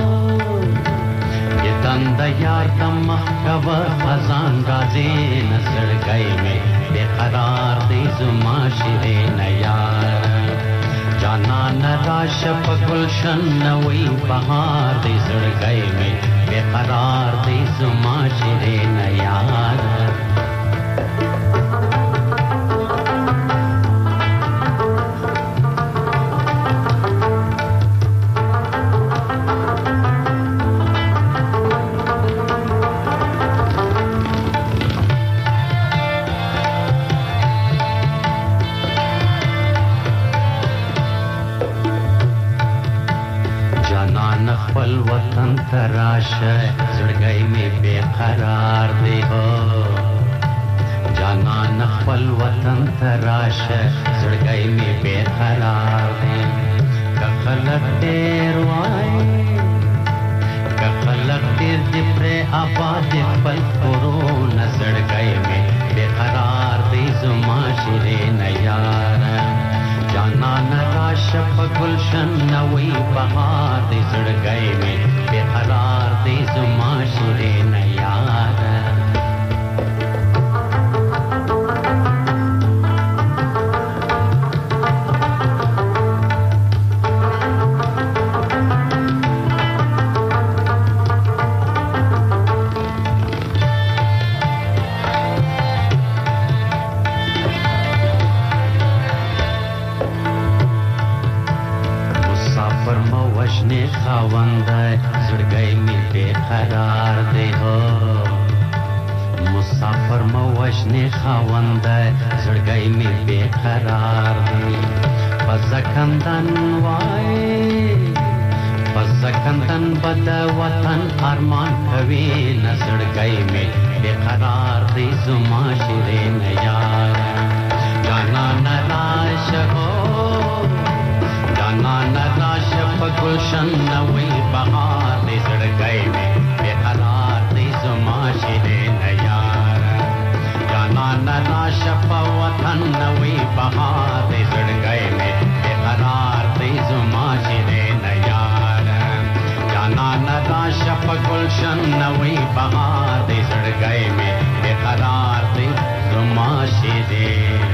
ये दंद यार तम कबर खजान गाजे न जुड़गई में बेकरार दे जुमाशरे नयार. जाना न राशप गुलशन नवई बहार दे जड़ गए में बेकरार दे जुमाशरे नयार. तराशा जुड़गई में बेकरार दे हो. जाना नखल वतन तराशा जुड़गई में बेकरार दे. कखलक देर वाए कखलक देर दिपरे आबाद पल करो न जुड़गई में बेकरार दे जुमाशरे नयार. जाना न राशप गुलशन नवई बहार दे जड़ गए में बेकरार दे जुमाशरे नयार. खावंदा जुड़गई में बेकरार दे हो. मुसाफिर मवशने खावंदा जुड़गई में बेकरार दे. बज़कंदन वाए बज़कंदन बद वतन अरमान कवे न जुड़गई में बेकरार दे जुमाशरे नयार. जाना न राश हो गुलशन नवी बहार दे सड़गई में बेकरार दे जुमा शिरे नयार जाना न राशप वतन नवी बहार दे सड़गई में बेकरार दे जुमा शिरे नयार जाना न राशप गुलशन नवी बहार दे सड़गई में बेकरार दे जुमा शिरे